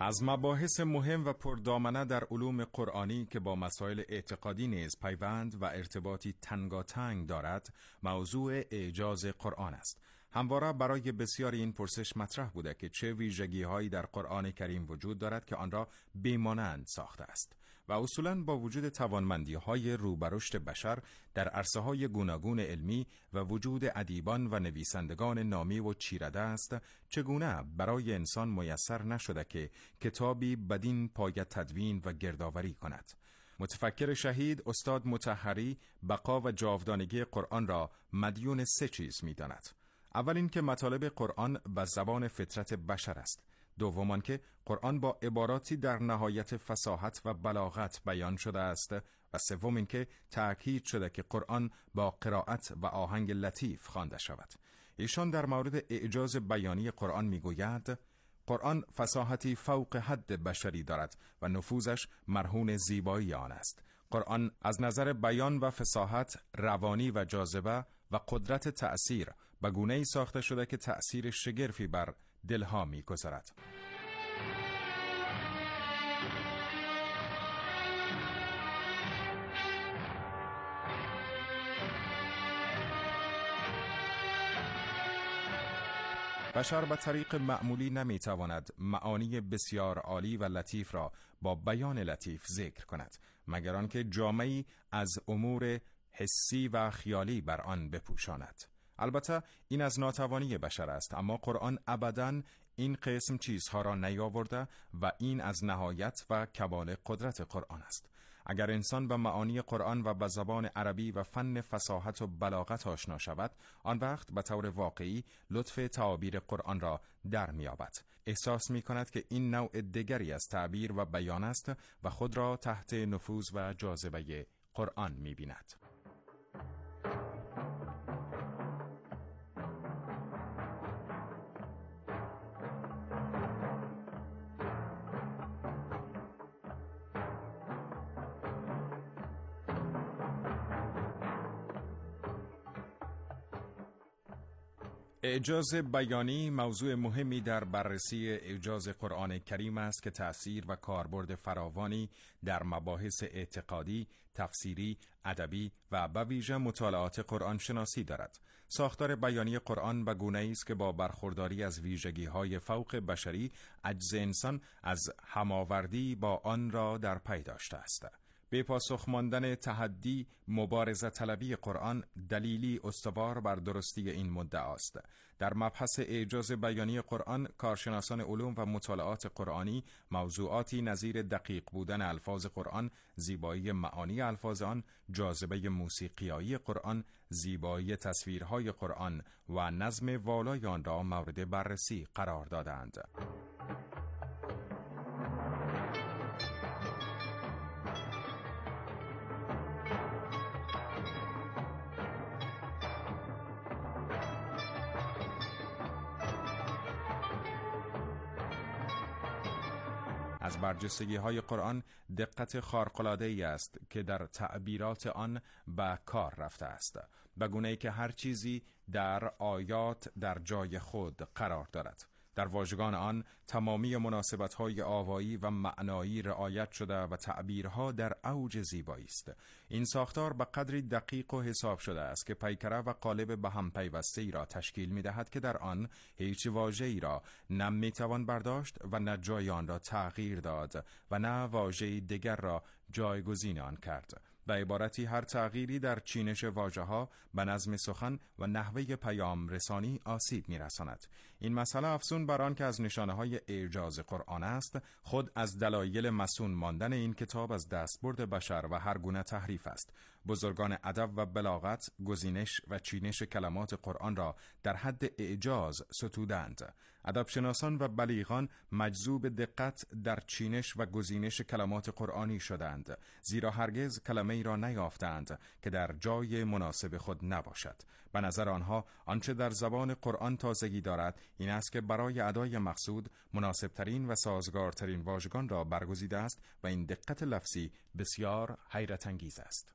از مباحث مهم و پردامنه در علوم قرآنی که با مسائل اعتقادی نیز پیوند و ارتباطی تنگاتنگ دارد، موضوع اعجاز قرآن است. همواره برای بسیاری این پرسش مطرح بوده که چه ویژگی‌هایی در قرآن کریم وجود دارد که آن را بی‌مانند ساخته است و اصولاً با وجود توانمندی‌های روبرشت بشر در عرصه‌های گوناگون علمی و وجود ادیبان و نویسندگان نامی و چیرده است، چگونه برای انسان میسر نشده که کتابی بدین پایه تدوین و گردآوری کند. متفکر شهید استاد مطهری بقا و جاودانگی قرآن را مدیون سه چیز می‌داند. اول این که مطالب قرآن به زبان فطرت بشر است. دوم که قرآن با عباراتی در نهایت فصاحت و بلاغت بیان شده است و سوم این که تأکید شده که قرآن با قرائت و آهنگ لطیف خوانده شود. ایشان در مورد اعجاز بیانی قرآن میگوید: قرآن فصاحتی فوق حد بشری دارد و نفوذش مرهون زیبایی آن است. قرآن از نظر بیان و فصاحت، روانی و جاذبه و قدرت تأثیر به گونه‌ای ساخته شده که تأثیر شگرفی بر دلها می‌گذارد. بشر به طریق معمولی نمیتواند معانی بسیار عالی و لطیف را با بیان لطیف ذکر کند، مگر آنکه جامه‌ای از امور حسی و خیالی بر آن بپوشاند. البته این از ناتوانی بشر است، اما قرآن ابداً این قسم چیزها را نیاورده و این از نهایت و کمال قدرت قرآن است. اگر انسان به معانی قرآن و به زبان عربی و فن فصاحت و بلاغت آشنا شود، آن وقت به طور واقعی لطف تعابیر قرآن را در می‌یابد. احساس می‌کند که این نوع دیگری از تعبیر و بیان است و خود را تحت نفوذ و جاذبه قرآن می‌بیند. اعجاز بیانی موضوع مهمی در بررسی اعجاز قرآن کریم است که تأثیر و کاربرد فراوانی در مباحث اعتقادی، تفسیری، ادبی و به ویژه مطالعات قرآن شناسی دارد. ساختار بیانی قرآن به گونه‌ای است که با برخورداری از ویژگی‌های فوق بشری، عجز انسان از هماوردی با آن را در پی داشته است. به پاسخ ماندن تحدی مبارزه طلبی قرآن دلیلی استوار بر درستی این مدعا است. در مبحث اعجاز بیانی قرآن، کارشناسان علوم و مطالعات قرآنی موضوعاتی نظیر دقیق بودن الفاظ قرآن، زیبایی معانی الفاظ آن، جاذبه موسیقیایی قرآن، زیبایی تصویرهای قرآن و نظم والای آن را مورد بررسی قرار دادند. از برجستگی‌های قرآن دقت خارق‌العاده‌ای است که در تعبیرات آن به کار رفته است، به گونه‌ای که هر چیزی در آیات در جای خود قرار دارد. در واژگان آن تمامی مناسبت‌های آوایی و معنایی رعایت شده و تعبیرها در اوج زیبایی است. این ساختار به قدری دقیق و حساب شده است که پیکره و قالب به هم پیوسته‌ای را تشکیل می‌دهد که در آن هیچ واژه‌ای را نه می‌توان برداشت و نه جای آن را تغییر داد و نه واژه‌ای دیگر را جایگزین آن کرد. به عبارتی هر تغییری در چینش واژه‌ها به نظم سخن و نحوه پیام رسانی آسیب می‌رساند. این مسئله افزون بر آن که از نشانه‌های اعجاز قرآن است، خود از دلایل مسون ماندن این کتاب از دستبرد بشر و هر گونه تحریف است. بزرگان ادب و بلاغت گزینش و چینش کلمات قرآن را در حد اعجاز ستودند. ادبشناسان و بلیغان مجذوب دقت در چینش و گزینش کلمات قرآنی شدند، زیرا هرگز کلمه‌ای را نیافتند که در جای مناسب خود نباشد. به نظر آنها آنچه در زبان قرآن تازگی دارد این است که برای ادای مقصود مناسبترین و سازگارترین واژگان را برگزیده است و این دقت لفظی بسیار حیرت انگیز است.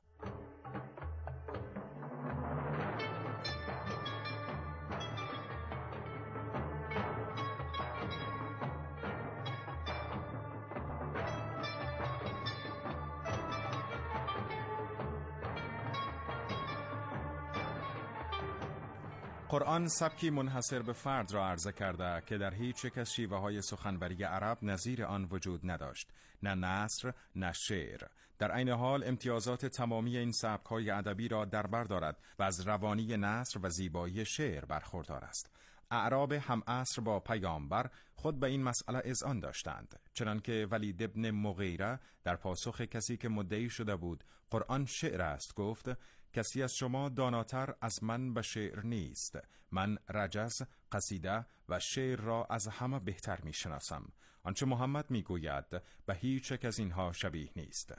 قرآن سبکی منحصر به فرد را عرضه کرده که در هیچ یک از شیوه های سخنوری عرب نظیر آن وجود نداشت، نه نثر نه شعر. در عین حال امتیازات تمامی این سبک‌های ادبی را در بر دارد و از روانی نثر و زیبایی شعر برخوردار است. اعراب هم عصر با پیامبر خود به این مسئله اذعان داشتند، چنانکه ولید ابن مغیره در پاسخ کسی که مدعی شده بود قرآن شعر است گفت: کسی از شما داناتر از من به شعر نیست. من رجز، قصیده و شعر را از همه بهتر می شناسم. آنچه محمد می گوید به هیچ یک از اینها شبیه نیست.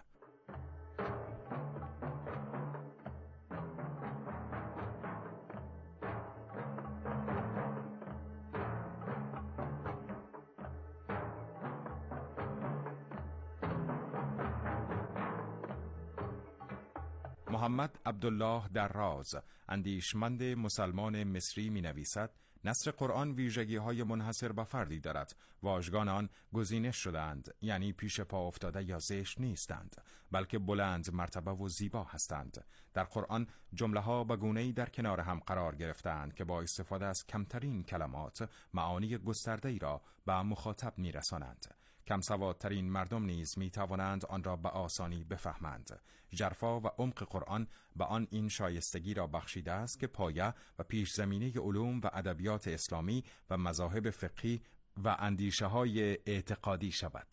محمد عبدالله دراز، اندیشمند مسلمان مصری می نویسد: نثر قرآن ویژگی های منحصر به فردی دارد. واژگان آن گزینش شدند، یعنی پیش پا افتاده یا زشت نیستند، بلکه بلند مرتبه و زیبا هستند. در قرآن جمله ها به گونه‌ای در کنار هم قرار گرفتند که با استفاده از کمترین کلمات معانی گسترده‌ای را به مخاطب می رسانند. کم سوادترین مردم نیز می توانند آن را به آسانی بفهمند. ژرفا و عمق قرآن به آن این شایستگی را بخشیده است که پایه و پیش زمینه علوم و ادبیات اسلامی و مذاهب فقهی و اندیشه های اعتقادی شود.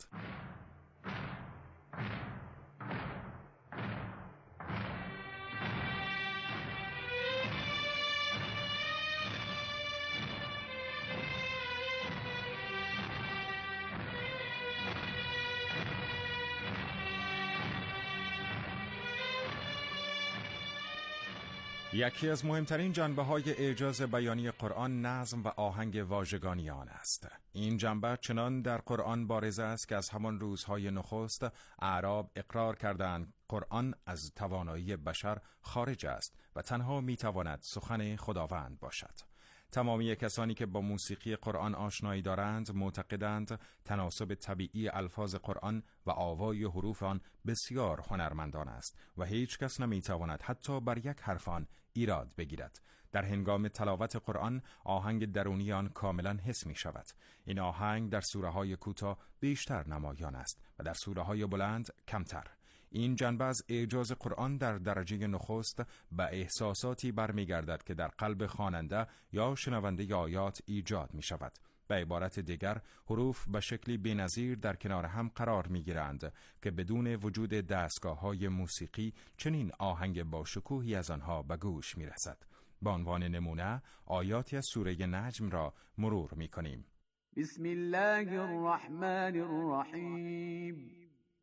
یکی از مهمترین جنبه‌های اعجاز بیانی قرآن نظم و آهنگ واژگانی آن است. این جنبه چنان در قرآن بارز است که از همان روزهای نخست اعراب اقرار کردند قرآن از توانایی بشر خارج است و تنها میتواند سخن خداوند باشد. تمامی کسانی که با موسیقی قرآن آشنایی دارند معتقدند تناسب طبیعی الفاظ قرآن و آوای حروف آن بسیار هنرمندان است و هیچ کس نمیتواند حتی بر یک حرف آن ایراد بگیرد. در هنگام تلاوت قرآن آهنگ درونی آن کاملا حس می شود. این آهنگ در سوره های کوتاه بیشتر نمایان است و در سوره های بلند کمتر. این جنبه از اعجاز قرآن در درجه نخست به احساساتی برمیگردد که در قلب خواننده یا شنونده آیات ایجاد می شود. به عبارت دیگر، حروف به شکلی بی‌نظیر در کنار هم قرار می گیرند که بدون وجود دستگاه‌های موسیقی چنین آهنگ با شکوهی از آنها به گوش می رسد. به عنوان نمونه آیاتی از سوره نجم را مرور می کنیم. بسم الله الرحمن الرحیم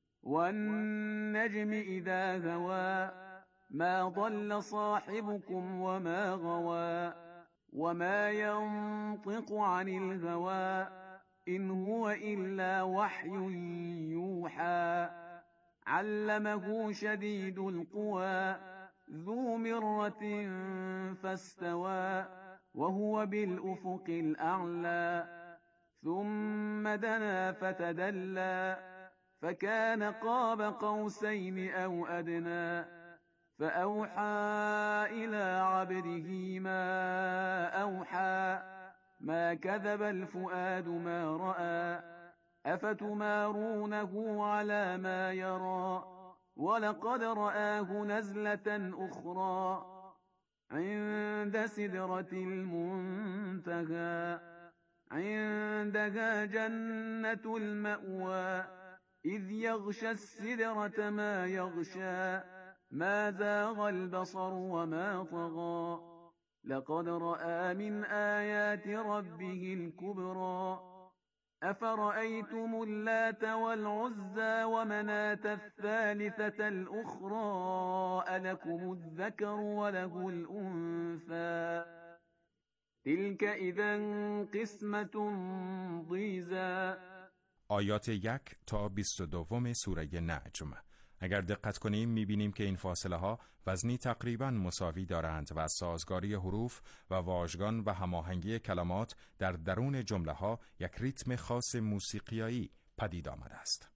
والنجم اذا هوا ما ضل صاحبكم وما غوا وما ينطق عن الهوى إن هو إلا وحي يوحى علمه شديد القوى ذو مرة فاستوى وهو بالأفق الأعلى ثم دنا فتدلى فكان قاب قوسين أو أدنى فأوحى إلى عبده ما أوحى ما كذب الفؤاد ما رأى أفتمارونه على ما يرى ولقد رآه نزلة أخرى عند سدرة المنتهى عندها جنة المأوى إذ يغشى السدرة ما يغشى ما زاغ البصر وما طغى لقد رأى من آيات ربه الكبرى أفرأيتم اللات والعزى ومناة الثالثة الأخرى ألكم الذكر وله الأنثى تلك إذا قسمة ضیزى. آیات یک تا بیست و دوم سوره نجم. اگر دقت کنیم میبینیم که این فاصله ها وزنی تقریبا مساوی دارند و از سازگاری حروف و واژگان و هماهنگی کلمات در درون جمله ها یک ریتم خاص موسیقیایی پدید آمده است.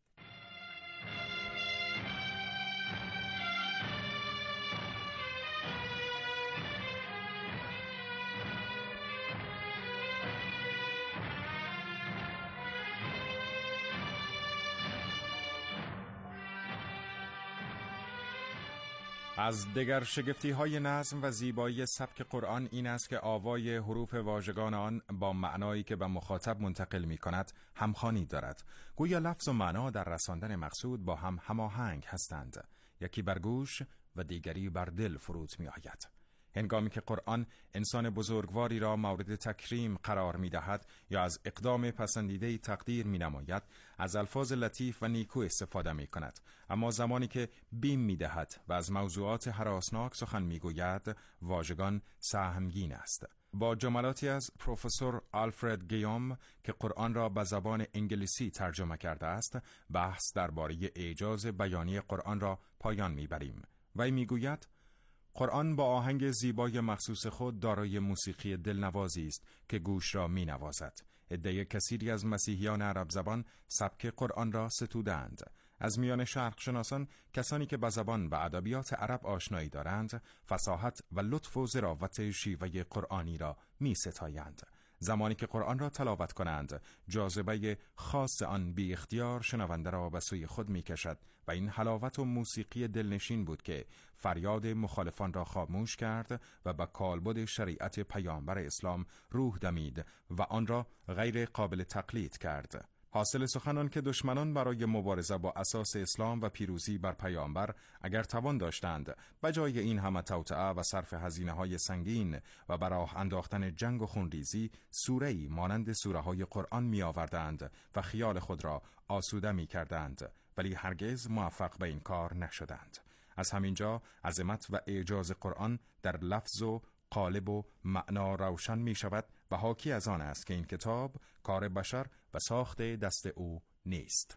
از دیگر شگفتی های نظم و زیبایی سبک قرآن این است که آوای حروف واژگان آن با معنایی که به مخاطب منتقل می کند همخوانی دارد. گویا لفظ و معنا در رساندن مقصود با هم هماهنگ هستند، یکی بر گوش و دیگری بر دل فرود می آید. هنگامی که قرآن انسان بزرگواری را مورد تکریم قرار می دهد یا از اقدام پسندیده تقدیر می نماید، از الفاظ لطیف و نیکو استفاده می کند. اما زمانی که بیم می دهد و از موضوعات هراسناک سخن می گوید، واژگان سهمگین است. با جملاتی از پروفسور آلفرد گیوم که قرآن را به زبان انگلیسی ترجمه کرده است، بحث درباره اعجاز بیانی قرآن را پایان می بریم. وی می گوید قرآن با آهنگ زیبای مخصوص خود دارای موسیقی دلنوازی است که گوش را می نوازد. عده کثیری از مسیحیان عرب زبان سبک قرآن را ستودند. از میان شرق شناسان کسانی که با زبان و ادبیات عرب آشنایی دارند، فصاحت و لطف و ظرافت شیوه قرآنی را می ستایند. زمانی که قرآن را تلاوت کنند، جاذبه خاص آن بی اختیار شنونده را به سوی خود می کشد و این حلاوت و موسیقی دلنشین بود که فریاد مخالفان را خاموش کرد و به کالبد شریعت پیامبر اسلام روح دمید و آن را غیر قابل تقلید کرد. حاصل سخنان که دشمنان برای مبارزه با اساس اسلام و پیروزی بر پیامبر اگر توان داشتند بجای این همه توطئه و صرف هزینه های سنگین و بر راه انداختن جنگ و خونریزی سوره‌ای مانند سوره های قرآن می آوردند و خیال خود را آسوده می کردند، ولی هرگز موفق به این کار نشدند. از همینجا عظمت و اعجاز قرآن در لفظ و قالب و معنا روشن می شود و حاکی از آن است که این کتاب کار بشر و ساخت دست او نیست.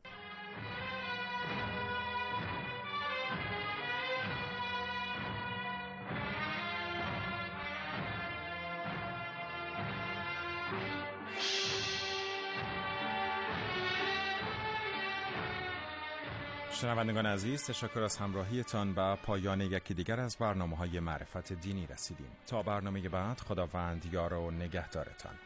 شنوندگان عزیز، تشکر از همراهیتان. به پایان یکی دیگر از برنامه‌های معرفت دینی رسیدیم. تا برنامه بعد، خداوند یار و نگهدارتان.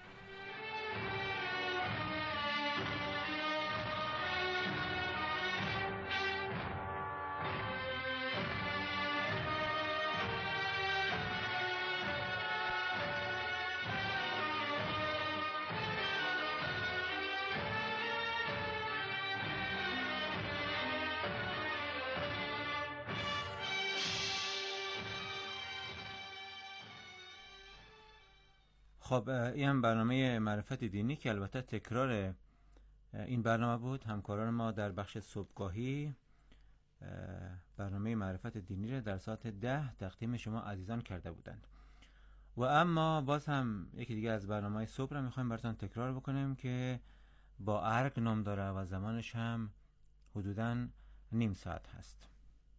خب این هم برنامه معرفت دینی که البته تکرار این برنامه بود. همکاران ما در بخش صبحگاهی برنامه معرفت دینی را در ساعت ده تقدیم شما عزیزان کرده بودند و اما باز هم یکی دیگه از برنامه صبح را میخوایم براتون تکرار بکنیم که با ارگ نام داره و زمانش هم حدوداً نیم ساعت هست.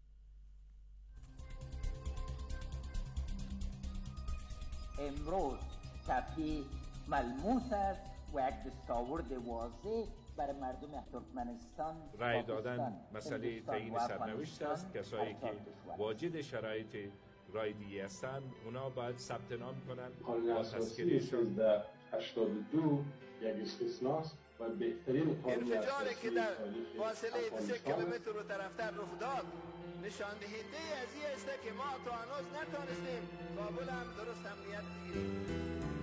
امروز صفحه ملموس است و یک دستاورد واضح برای مردم ترکمنستان رای دادن مسئله تعیین سرنوشت است. کسایی که واجد شرایط رایدی هستند اونا باید ثبت نام کنند با تذکرهشون. در هشتاد و دو یک استثناست و بهترین قانون ارتجاعی که در فاصله سه کیلومتر رو طرفتر رخ داد نشان دهنده از این است که ما تا هنوز نتونستیم کابل هم درست امنیت بگیریم.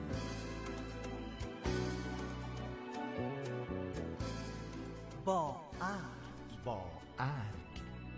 با ارگ با ارگ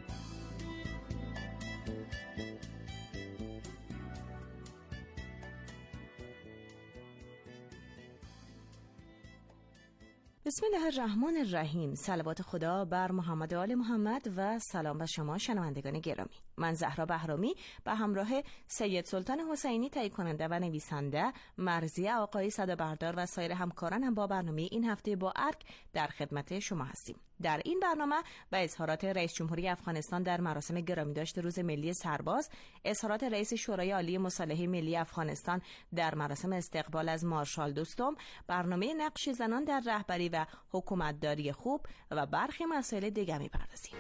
بسم الله الرحمن الرحیم. صلوات خدا بر محمد و آل محمد و سلام به شما شنوندگان گرامی. من زهرا بهرامی به همراه سید سلطان حسینی تهیه کننده و نویسنده، مرضیه آقای صدابردار و سایر همکارانم با برنامه این هفته با ارگ در خدمت شما هستیم. در این برنامه به اظهارات رئیس جمهوری افغانستان در مراسم گرامیداشت روز ملی سرباز، اظهارات رئیس شورای عالی مصالحه ملی افغانستان در مراسم استقبال از مارشال دوستم، برنامه نقش زنان در رهبری و حکومتداری خوب و برخی مسائل دیگر می‌پردازیم.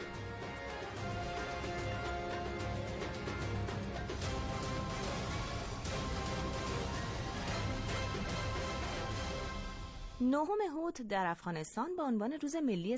نهم هوت در افغانستان به عنوان روز ملی